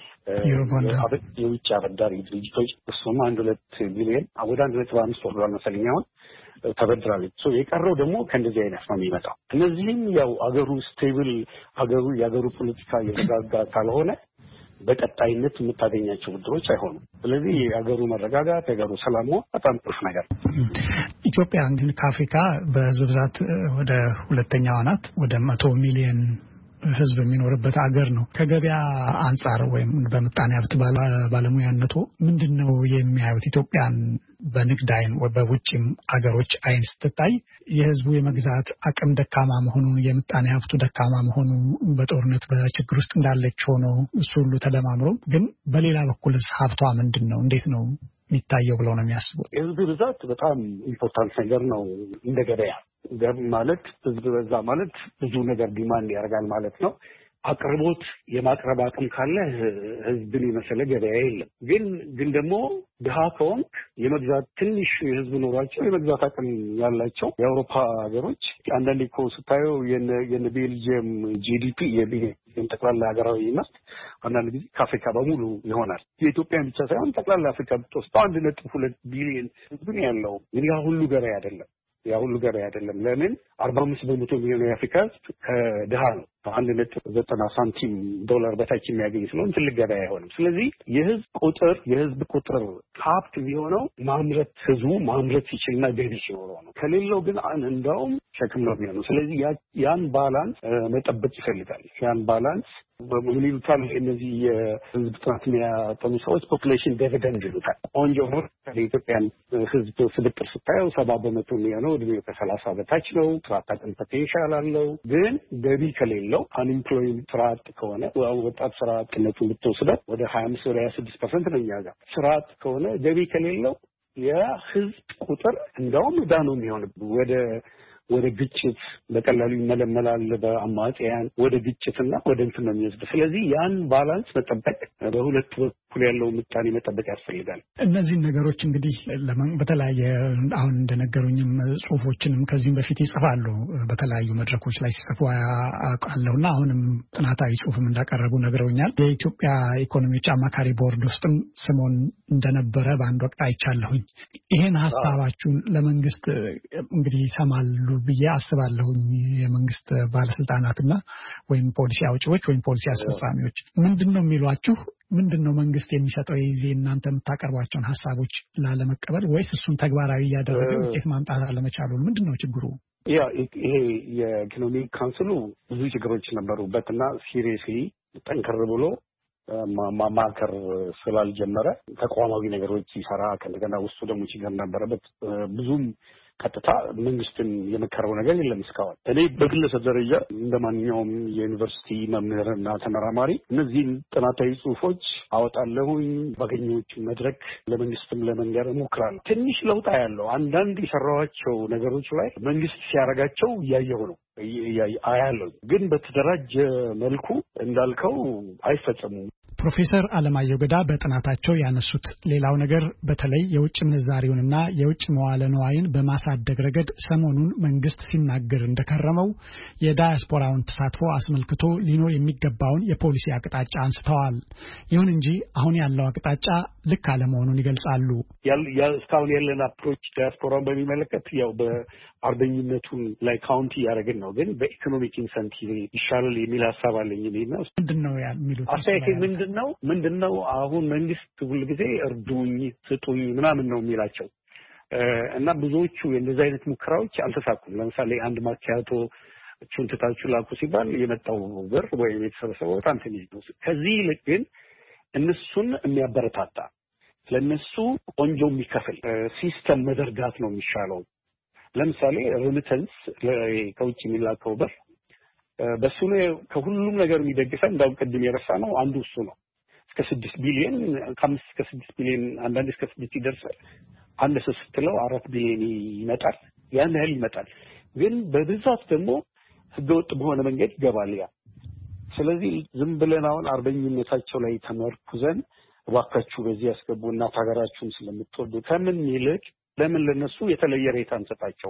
Speaker 1: የውጭ አበዳሪ ድርጅቶች እሱም 1-2 ቢሊዮን ወደ 1.5 ወርዷል መሰለኝ አሁን ተበድራለች። የቀረው ደግሞ ከእንደዚህ አይነት ነው የሚመጣው። እነዚህም ያው አገሩ ስቴብል የአገሩ ፖለቲካ የተረጋጋ ካልሆነ በቀጣይነት የምታገኛቸው ብድሮች አይሆኑም። ስለዚህ የአገሩ መረጋጋት የአገሩ ሰላም በጣም ቁልፍ ነገር ነው።
Speaker 12: ኢትዮጵያ ግን ከአፍሪካ በህዝብ ብዛት ወደ 2ኛዋ ናት። ወደ 100 ሚሊዮን ህዝብ የሚኖርበት አገር ነው። ከገበያ አንጻር ወይም በምጣኔ ሀብት ባለሙያነቱ ምንድነው የሚያዩት? ኢትዮጵያን በንግድ አይን በውጭም አገሮች አይን ስትታይ የህዝቡ የመግዛት አቅም ደካማ መሆኑ፣ የምጣኔ ሀብቱ ደካማ መሆኑ፣ በጦርነት በችግር ውስጥ እንዳለች ሆኖ እሱ ሁሉ ተደማምሮ ግን በሌላ በኩልስ ሀብቷ ምንድነው? እንዴት ነው የሚታየው ብለው ነው የሚያስቡት?
Speaker 1: የህዝብ ብዛት በጣም ኢምፖርታንት ነገር ነው። እንደ ገበያ ማለት ህዝብ በዛ ማለት ብዙ ነገር ዲማንድ ያደርጋል ማለት ነው። አቅርቦት የማቅረብ አቅም ካለ ህዝብን የመሰለ ገበያ የለም። ግን ደግሞ ድሃ ከሆንክ የመግዛት ትንሽ የህዝብ ኖሯቸው የመግዛት አቅም ያላቸው የአውሮፓ ሀገሮች አንዳንዴ እኮ ስታየው የነ ቤልጅየም ጂዲፒ የቤልጅየም ጠቅላላ ሀገራዊ ምርት አንዳንድ ጊዜ ከአፍሪካ በሙሉ ይሆናል። የኢትዮጵያን ብቻ ሳይሆን ጠቅላላ አፍሪካ ብትወስድ 1.2 ቢሊዮን ህዝብ ነው ያለው። እንግዲህ ያ ሁሉ ገበያ አይደለም። ለምን 45% የሚሆነው የአፍሪካ ህዝብ ከድሃ ነው። 1.90 ሳንቲም ዶላር በታች የሚያገኝ ስለሆነ ትልቅ ገበያ አይሆንም። ስለዚህ የህዝብ ቁጥር ሀብት የሚሆነው ህዝቡ ማምረት ሲችልና ገቢ ሲኖረው ነው። ከሌለው ግን እንደውም ሸክም ነው የሚሆነው። ስለዚህ ያን ባላንስ መጠበቅ ይፈልጋል። ያን ባላንስ ምን ይሉታል እነዚህ የህዝብ ጥናት የሚያጠኑ ሰዎች ፖፑሌሽን ዲቪደንድ ይሉታል። ቆንጆ ነው። የኢትዮጵያን ህዝብ ስብጥር ስታየው 70% የሚሆነው እድሜው ከ30 በታች ነው። ስራ አጥነት ፖቴንሻል አለው። ግን ገቢ ከሌለው አንኢምፕሎይድ ስራ አጥ ከሆነ ወጣት ስራ አጥነቱን ብትወስደው ወደ 25-26% ነው። እኛ ጋር ስራ አጥ ከሆነ ገቢ ከሌለው የህዝብ ቁጥር እንደውም ዕዳ ነው የሚሆነው። ወደ ግጭት በቀላሉ ይመለመላል። በአማጽያን ወደ ግጭትና ወደ እንትን ነው የሚወስድ። ስለዚህ ያን ባላንስ መጠበቅ በሁለት በኩል ያለው ምጣኔ መጠበቅ ያስፈልጋል።
Speaker 12: እነዚህ ነገሮች እንግዲህ በተለያየ አሁን እንደነገሩኝም ጽሁፎችንም ከዚህም በፊት ይጽፋሉ። በተለያዩ መድረኮች ላይ ሲጽፉ አውቃለሁና አሁንም ጥናታዊ ጽሁፍም እንዳቀረቡ ነግረውኛል። የኢትዮጵያ ኢኮኖሚዎች አማካሪ ቦርድ ውስጥም ስሞን እንደነበረ በአንድ ወቅት አይቻለሁኝ። ይሄን ሀሳባችሁን ለመንግስት እንግዲህ ይሰማሉ ብዬ አስባለሁኝ። የመንግስት ባለስልጣናትና ወይም ፖሊሲ አውጪዎች ወይም ፖሊሲ አስፈጻሚዎች ምንድነው የሚሏችሁ? ምንድነው መንግስት የሚሰጠው የዚህ እናንተ የምታቀርቧቸውን ሀሳቦች ላለመቀበል ወይስ እሱን ተግባራዊ እያደረገ ውጤት ማምጣት አለመቻሉ? ምንድነው ችግሩ?
Speaker 1: ይሄ የኢኮኖሚ ካውንስሉ ብዙ ችግሮች ነበሩበትና ሲሪየስሊ ጠንከር ብሎ ማማከር ስላልጀመረ ተቋማዊ ነገሮች ይሰራ ከእንደገና ውስጡ ደግሞ ችግር ነበረበት። ብዙም ቀጥታ መንግስትን የመከረው ነገር የለም እስካሁን። እኔ በግለሰብ ደረጃ እንደማንኛውም የዩኒቨርሲቲ መምህርና ተመራማሪ እነዚህን ጥናታዊ ጽሁፎች አወጣለሁኝ። ባገኘሁት መድረክ ለመንግስትም ለመንገር እሞክራለሁ። ትንሽ ለውጥ ያለው አንዳንድ የሰራኋቸው ነገሮች ላይ መንግስት ሲያረጋቸው እያየሁ ነው አያለሁ። ግን በተደራጀ መልኩ እንዳልከው አይፈጸሙም።
Speaker 12: ፕሮፌሰር አለማየሁ ገዳ በጥናታቸው ያነሱት ሌላው ነገር በተለይ የውጭ ምንዛሪውንና የውጭ መዋለ ንዋይን በማሳደግ ረገድ ሰሞኑን መንግስት ሲናገር እንደከረመው የዳያስፖራውን ተሳትፎ አስመልክቶ ሊኖር የሚገባውን የፖሊሲ አቅጣጫ አንስተዋል። ይሁን እንጂ አሁን ያለው አቅጣጫ ልክ አለመሆኑን ይገልጻሉ።
Speaker 1: እስካሁን ያለን አፕሮች ዳያስፖራውን በሚመለከት ያው በአርበኝነቱን ላይ ካውንቲ ያደረግን ነው። ግን በኢኮኖሚክ ኢንሰንቲቭ ይሻላል የሚል ሀሳብ አለኝ።
Speaker 12: ምንድነው የሚሉት?
Speaker 1: ምንድነው አሁን መንግስት ሁልጊዜ እርዱኝ፣ ስጡኝ ምናምን ነው የሚላቸው እና ብዙዎቹ እንደዚህ አይነት ሙከራዎች አልተሳኩም። ለምሳሌ አንድ ማኪያቶ ቹንትታችሁ ላኩ ሲባል የመጣው ብር ወይ የተሰበሰበው በጣም ትንሽ ነው። ከዚህ ይልቅ ግን እነሱን የሚያበረታታ ለነሱ ቆንጆ የሚከፍል ሲስተም መዘርጋት ነው የሚሻለው። ለምሳሌ ሬሚተንስ ከውጭ የሚላከው ብር በሱ ነው ከሁሉም ነገር የሚደግፈን። እንዳውም ቅድም የረሳ ነው አንዱ እሱ ነው። እስከ 6 ቢሊዮን ከ5 እስከ 6 ቢሊዮን አንዳንድ እስከ 6 ይደርሳል። አንድ ሰው ስትለው 4 ቢሊዮን ይመጣል። ያን ያህል ይመጣል። ግን በብዛት ደግሞ ህገወጥ በሆነ መንገድ ይገባል ያ። ስለዚህ ዝም ብለን አሁን አርበኝነታቸው ላይ ተመርኩዘን እባካችሁ በዚህ ያስገቡ እናት ሀገራችሁን ስለምትወዱ ከምን ይልቅ ለምን ለነሱ የተለየ ሬት አንሰጣቸው?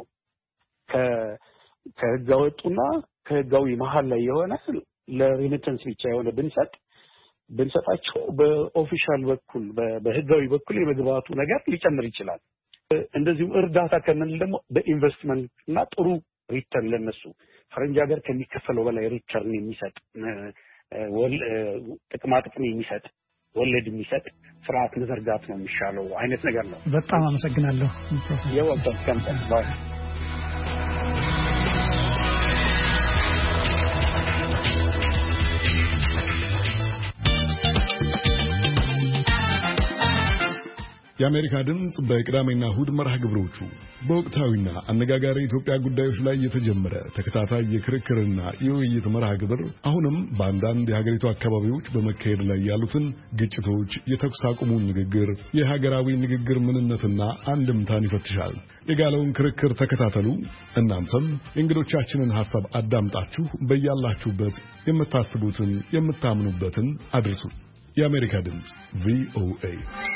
Speaker 1: ከህገወጡና ከህጋዊ መሀል ላይ የሆነ ለሬሚተንስ ብቻ የሆነ ብንሰጣቸው በኦፊሻል በኩል በህጋዊ በኩል የመግባቱ ነገር ሊጨምር ይችላል። እንደዚሁ እርዳታ ከምን ደግሞ በኢንቨስትመንት እና ጥሩ ሪተርን ለነሱ ፈረንጅ ሀገር ከሚከፈለው በላይ ሪተርን የሚሰጥ ጥቅማ ጥቅም የሚሰጥ ወለድ የሚሰጥ ስርዓት መዘርጋት ነው የሚሻለው አይነት ነገር ነው።
Speaker 12: በጣም አመሰግናለሁ ፕሮፌሰር።
Speaker 1: የወጣው ካምፓስ ባይ
Speaker 2: የአሜሪካ ድምጽ በቅዳሜና እሁድ መርሃ ግብሮቹ በወቅታዊና አነጋጋሪ ኢትዮጵያ ጉዳዮች ላይ የተጀመረ ተከታታይ የክርክርና የውይይት መርሃ ግብር አሁንም በአንዳንድ የሀገሪቱ አካባቢዎች በመካሄድ ላይ ያሉትን ግጭቶች፣ የተኩስ አቁሙን ንግግር፣ የሀገራዊ ንግግር ምንነትና አንድምታን ይፈትሻል። የጋለውን ክርክር ተከታተሉ። እናንተም የእንግዶቻችንን ሐሳብ አዳምጣችሁ በያላችሁበት የምታስቡትን የምታምኑበትን አድርሱ። የአሜሪካ ድምጽ VOA።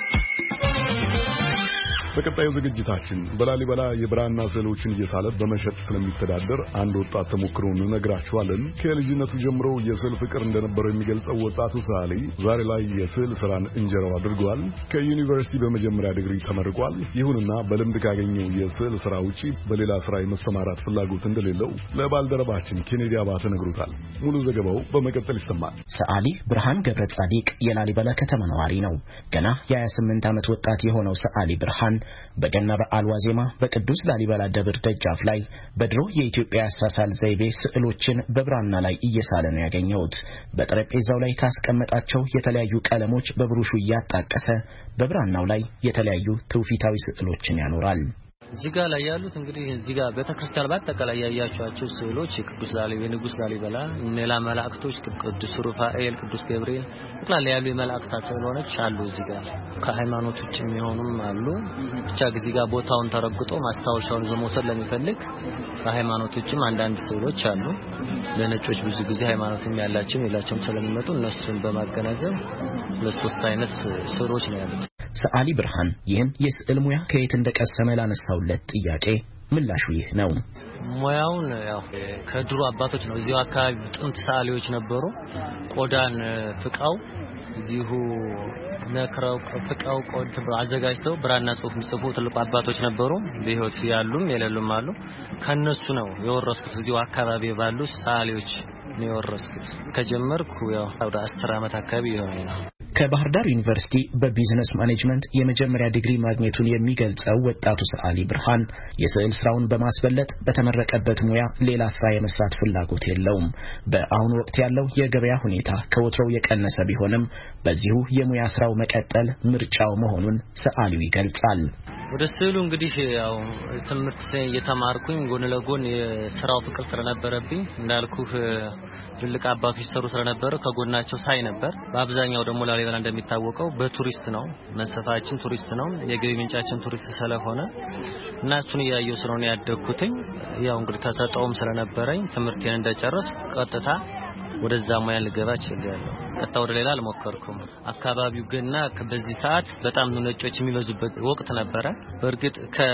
Speaker 2: በቀጣዩ ዝግጅታችን በላሊበላ የብራና ስዕሎችን እየሳለ በመሸጥ ስለሚተዳደር አንድ ወጣት ተሞክሮ እንነግራችኋለን። ከልጅነቱ ጀምሮ የስዕል ፍቅር እንደነበረው የሚገልጸው ወጣቱ ሰዓሊ ዛሬ ላይ የስዕል ስራን እንጀራው አድርጓል። ከዩኒቨርሲቲ በመጀመሪያ ዲግሪ ተመርቋል። ይሁንና በልምድ ካገኘው የስዕል ስራ ውጪ በሌላ ስራ የመሰማራት ፍላጎት እንደሌለው ለባልደረባችን ኬኔዲ አባተ ነግሮታል። ሙሉ ዘገባው በመቀጠል ይሰማል።
Speaker 13: ሰዓሊ ብርሃን ገብረ ጻዲቅ የላሊበላ ከተማ ነዋሪ ነው። ገና የ28 ዓመት ወጣት የሆነው ሰዓሊ ብርሃን በገና በዓል ዋዜማ በቅዱስ ላሊበላ ደብር ደጃፍ ላይ በድሮ የኢትዮጵያ አሳሳል ዘይቤ ስዕሎችን በብራና ላይ እየሳለ ነው ያገኘሁት። በጠረጴዛው ላይ ካስቀመጣቸው የተለያዩ ቀለሞች በብሩሹ እያጣቀሰ በብራናው ላይ የተለያዩ ትውፊታዊ ስዕሎችን ያኖራል።
Speaker 14: እዚህ ጋር ላይ ያሉት እንግዲህ እዚህ ጋር በተክርስቲያን በአጠቃላይ ያያችኋቸው ስዕሎች ቅዱስ ላሊበላ፣ ንጉስ ላሊበላ፣ ሌላ መላእክቶች ቅዱስ ሩፋኤል፣ ቅዱስ ገብርኤል ጠቅላላ ያሉ የመላእክት ስዕሎች አሉ። እዚህ ጋር ከሃይማኖት ውጭ የሚሆኑም አሉ። ብቻ እዚህ ጋር ቦታውን ተረግጦ ማስታወሻውን ለመውሰድ ለሚፈልግ ከሃይማኖት ውጭም አንዳንድ ስዕሎች አሉ። ለነጮች ብዙ ጊዜ ሃይማኖትም ያላቸው የላቸውም ስለሚመጡ እነሱን በማገናዘብ ለሶስት አይነት ስዕሎች ነው ያሉት።
Speaker 13: ሰዓሊ ብርሃን ይህን የስዕል ሙያ ከየት እንደቀሰመ ላነሳውለት ጥያቄ ምላሹ ይህ ነው።
Speaker 14: ሙያውን ያው ከድሮ አባቶች ነው። እዚሁ አካባቢ ጥንት ሰዓሊዎች ነበሩ። ቆዳን ፍቃው እዚሁ ነክረው ፍቃው ቆድ አዘጋጅተው ብራና ጽሑፍ የሚጽፉ ትልቁ አባቶች ነበሩ። በህይወት ያሉም የሌሉም አሉ። ከነሱ ነው የወረስኩት። እዚሁ አካባቢ ባሉ ሰዓሊዎች ነው የወረስኩት። ከጀመርኩ ያው ወደ 10 ዓመት አካባቢ ይሆናል ነው።
Speaker 13: ከባህር ዳር ዩኒቨርሲቲ በቢዝነስ ማኔጅመንት የመጀመሪያ ዲግሪ ማግኘቱን የሚገልጸው ወጣቱ ሰዓሊ ብርሃን የስዕል ስራውን በማስበለጥ በተመረቀበት ሙያ ሌላ ስራ የመስራት ፍላጎት የለውም። በአሁኑ ወቅት ያለው የገበያ ሁኔታ ከወትሮው የቀነሰ ቢሆንም በዚሁ የሙያ ስራው መቀጠል ምርጫው መሆኑን ሰዓሊው ይገልጻል።
Speaker 14: ወደ ስዕሉ እንግዲህ ያው ትምህርት እየተማርኩኝ ጎን ለጎን የስራው ፍቅር ስለነበረብኝ እንዳልኩህ ትልቅ አባቶች ሰሩ ስለነበረ ከጎናቸው ሳይ ነበር። በአብዛኛው ደግሞ ላሊበላ እንደሚታወቀው በቱሪስት ነው መሰፋችን ቱሪስት ነው የገቢ ምንጫችን ቱሪስት ስለሆነ እና እሱን ያየው ስለሆነ ያደግኩትኝ ያው እንግዲህ ተሰጠውም ስለነበረኝ ትምህርቴን እንደጨረስኩ ቀጥታ ወደዛ ሙያ ልገባ ችያለሁ። ቀጥታ ወደ ሌላ አልሞከርኩም። አካባቢው ግና በዚህ ሰዓት በጣም ነጮች የሚበዙበት ወቅት ነበረ። በእርግጥ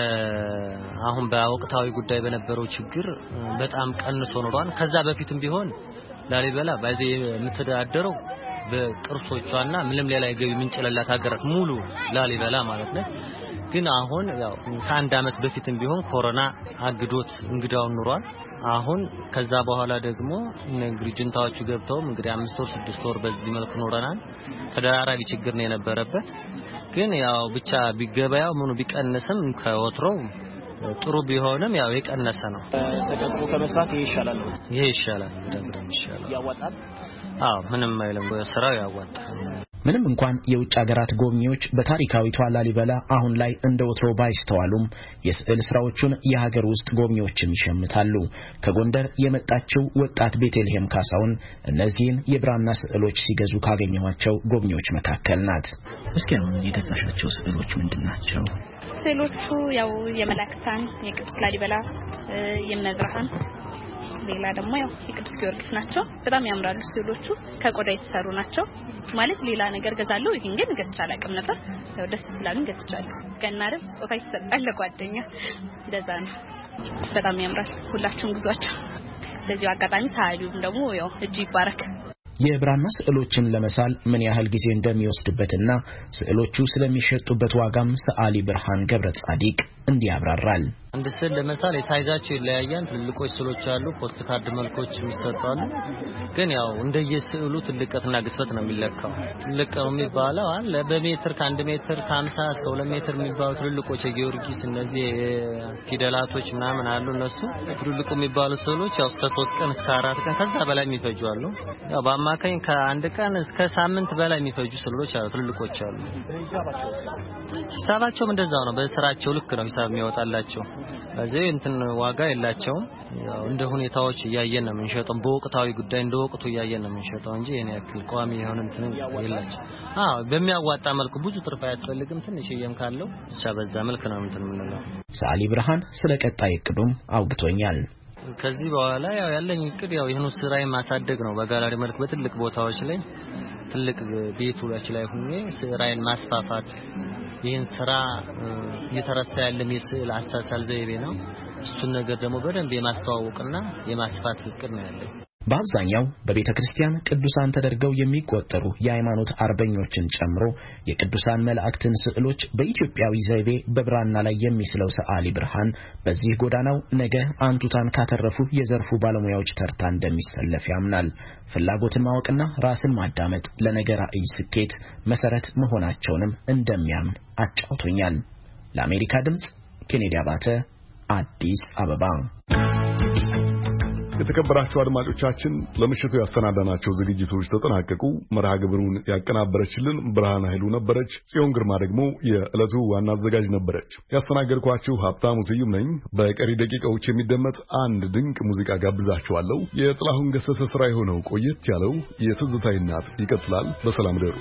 Speaker 14: አሁን በወቅታዊ ጉዳይ በነበረው ችግር በጣም ቀንሶ ኖሯል። ከዛ በፊትም ቢሆን ላሊበላ ባይዘ የምትዳደረው በቅርሶቿና ምንም ሌላ የገቢ ምንጭ ለላት ሀገር ሙሉ ላሊበላ ማለት ነው። ግን አሁን ያው ከአንድ አመት በፊትም ቢሆን ኮሮና አግዶት እንግዳውን ኑሯል። አሁን ከዛ በኋላ ደግሞ እንግዲህ ጁንታዎቹ ገብተው እንግዲህ 5 ወር 6 ወር በዚህ መልኩ ኖረናል። ተደራራቢ ችግር ነው የነበረበት። ግን ያው ብቻ ቢገበያው ምኑ ቢቀንስም ከወትሮው ጥሩ ቢሆንም ያው የቀነሰ ነው።
Speaker 15: ተቀጥሮ ከመስራት ይሻላል።
Speaker 14: ይሄ ይሻላል በደንብ ይሻላል።
Speaker 15: ያዋጣል።
Speaker 14: አዎ ምንም አይልም ስራው ያዋጣል።
Speaker 13: ምንም እንኳን የውጭ ሀገራት ጎብኚዎች በታሪካዊቷ ላሊበላ አሁን ላይ እንደ ወትሮ ባይስተዋሉም የስዕል ስራዎቹን የሀገር ውስጥ ጎብኚዎችም ይሸምታሉ። ከጎንደር የመጣችው ወጣት ቤተልሔም ካሳውን እነዚህን የብራና ስዕሎች ሲገዙ ካገኘኋቸው ጎብኚዎች መካከል ናት። እስኪ አሁን የገዛሻቸው ስዕሎች ምንድናቸው?
Speaker 16: ስዕሎቹ ያው የመላእክታን የቅዱስ ላሊበላ የመብርሃን ሌላ ደግሞ ያው የቅዱስ ጊዮርጊስ ናቸው። በጣም ያምራሉ ስዕሎቹ ከቆዳ የተሰሩ ናቸው። ማለት ሌላ ነገር ገዛለሁ ይሄን ግን ገዝቻለሁ አላውቅም ነበር። ያው ደስ ይላል ገዝቻለሁ። ገናረ ስጦታ ይሰጣል ለጓደኛ እንደዛ ነው። በጣም ያምራል። ሁላችሁም ግዟቸው። ለዚህ አጋጣሚ ሳይሉም ደግሞ ያው እጅ ይባረክ።
Speaker 13: የብራና ስዕሎችን ለመሳል ምን ያህል ጊዜ እንደሚወስድበትና ስዕሎቹ ስለሚሸጡበት ዋጋም ሰዓሊ ብርሃን ገብረ ጻዲቅ እንዲያብራራል።
Speaker 14: አንድ ስዕል ለመሳል ሳይዛቸው ይለያያል። ትልቆች ስዕሎች አሉ፣ ፖስት ካርድ መልኮች የሚሰጣሉ። ግን ያው እንደየስዕሉ ትልቀትና ግዝፈት ነው የሚለካው። ትልቅ ነው የሚባለው አለ በሜትር ከ1 ሜትር ከ50 እስከ 2 ሜትር የሚባሉ ትልቆች የጊዮርጊስ እነዚህ ፊደላቶች ምናምን አሉ። እነሱ ትልቁ የሚባሉ ስዕሎች ያው እስከ 3 ቀን እስከ 4 ቀን ከዛ በላይ የሚፈጁ አሉ። ያው በአማካኝ ከ1 ቀን እስከ ሳምንት በላይ የሚፈጁ ስዕሎች አሉ፣ ትልቆች አሉ። ሂሳባቸውም እንደዛው ነው። በስራቸው ልክ ነው ሂሳብ የሚወጣላቸው። በዚህ እንትን ዋጋ የላቸውም። ያው እንደ ሁኔታዎች ያያየን ነው የምንሸጠው። በወቅታዊ ጉዳይ እንደ ወቅቱ ያያየን ነው የምንሸጠው እንጂ የኔ ያክል ቋሚ የሆነ እንትን የላቸው። በሚያዋጣ መልኩ ብዙ ትርፍ አያስፈልግም። ትንሽ የም ካለው ብቻ በዛ መልኩ ነው እንትን የምንለው።
Speaker 13: ሰዓሊ ብርሃን ስለ ቀጣይ እቅዱም አውግቶኛል።
Speaker 14: ከዚህ በኋላ ያው ያለኝ እቅድ ያው ይሄን ስራዬን ማሳደግ ነው። በጋላሪ መልክ በትልቅ ቦታዎች ላይ ትልቅ ቤቶች ላይ ሆኜ ስራዬን ማስፋፋት። ይሄን ስራ እየተረሳ ያለ የስዕል አሳሳል ዘይቤ ነው። እሱን ነገር ደግሞ በደንብ የማስተዋወቅና የማስፋት እቅድ ነው ያለኝ።
Speaker 13: በአብዛኛው በቤተክርስቲያን ቅዱሳን ተደርገው የሚቆጠሩ የሃይማኖት አርበኞችን ጨምሮ የቅዱሳን መላእክትን ስዕሎች በኢትዮጵያዊ ዘይቤ በብራና ላይ የሚስለው ሰዓሊ ብርሃን በዚህ ጎዳናው ነገ አንቱታን ካተረፉ የዘርፉ ባለሙያዎች ተርታ እንደሚሰለፍ ያምናል። ፍላጎትን ማወቅና ራስን ማዳመጥ ለነገ ራዕይ ስኬት መሰረት መሆናቸውንም እንደሚያምን አጫውቶኛል። ለአሜሪካ ድምጽ ኬኔዲ አባተ አዲስ አበባ።
Speaker 2: የተከበራችሁ አድማጮቻችን ለምሽቱ ያስተናዳናቸው ዝግጅቶች ተጠናቀቁ። መርሃ ግብሩን ያቀናበረችልን ብርሃን ኃይሉ ነበረች። ጽዮን ግርማ ደግሞ የዕለቱ ዋና አዘጋጅ ነበረች። ያስተናገድኳችሁ ሀብታሙ ስዩም ነኝ። በቀሪ ደቂቃዎች የሚደመጥ አንድ ድንቅ ሙዚቃ ጋብዛችኋለሁ። የጥላሁን ገሰሰ ስራ የሆነው ቆየት ያለው የትዝታዬ እናት ይቀጥላል። በሰላም ደሩ።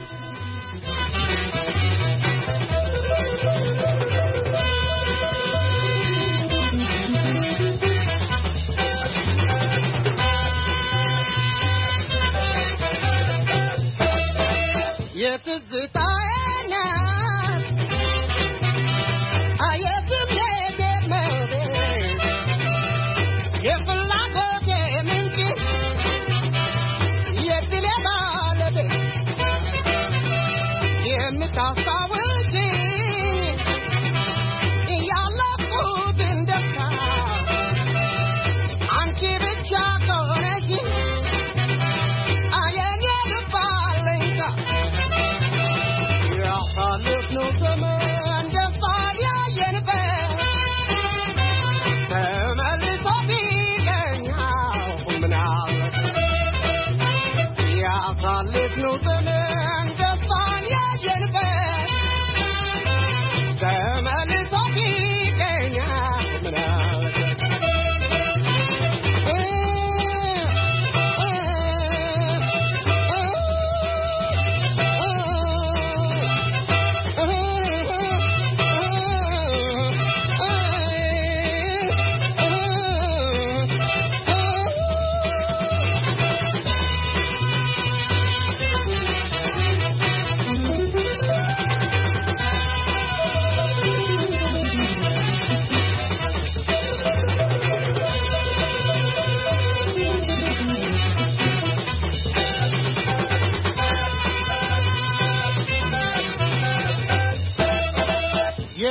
Speaker 17: no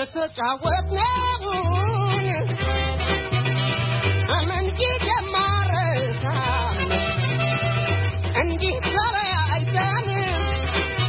Speaker 17: የተጫወትነው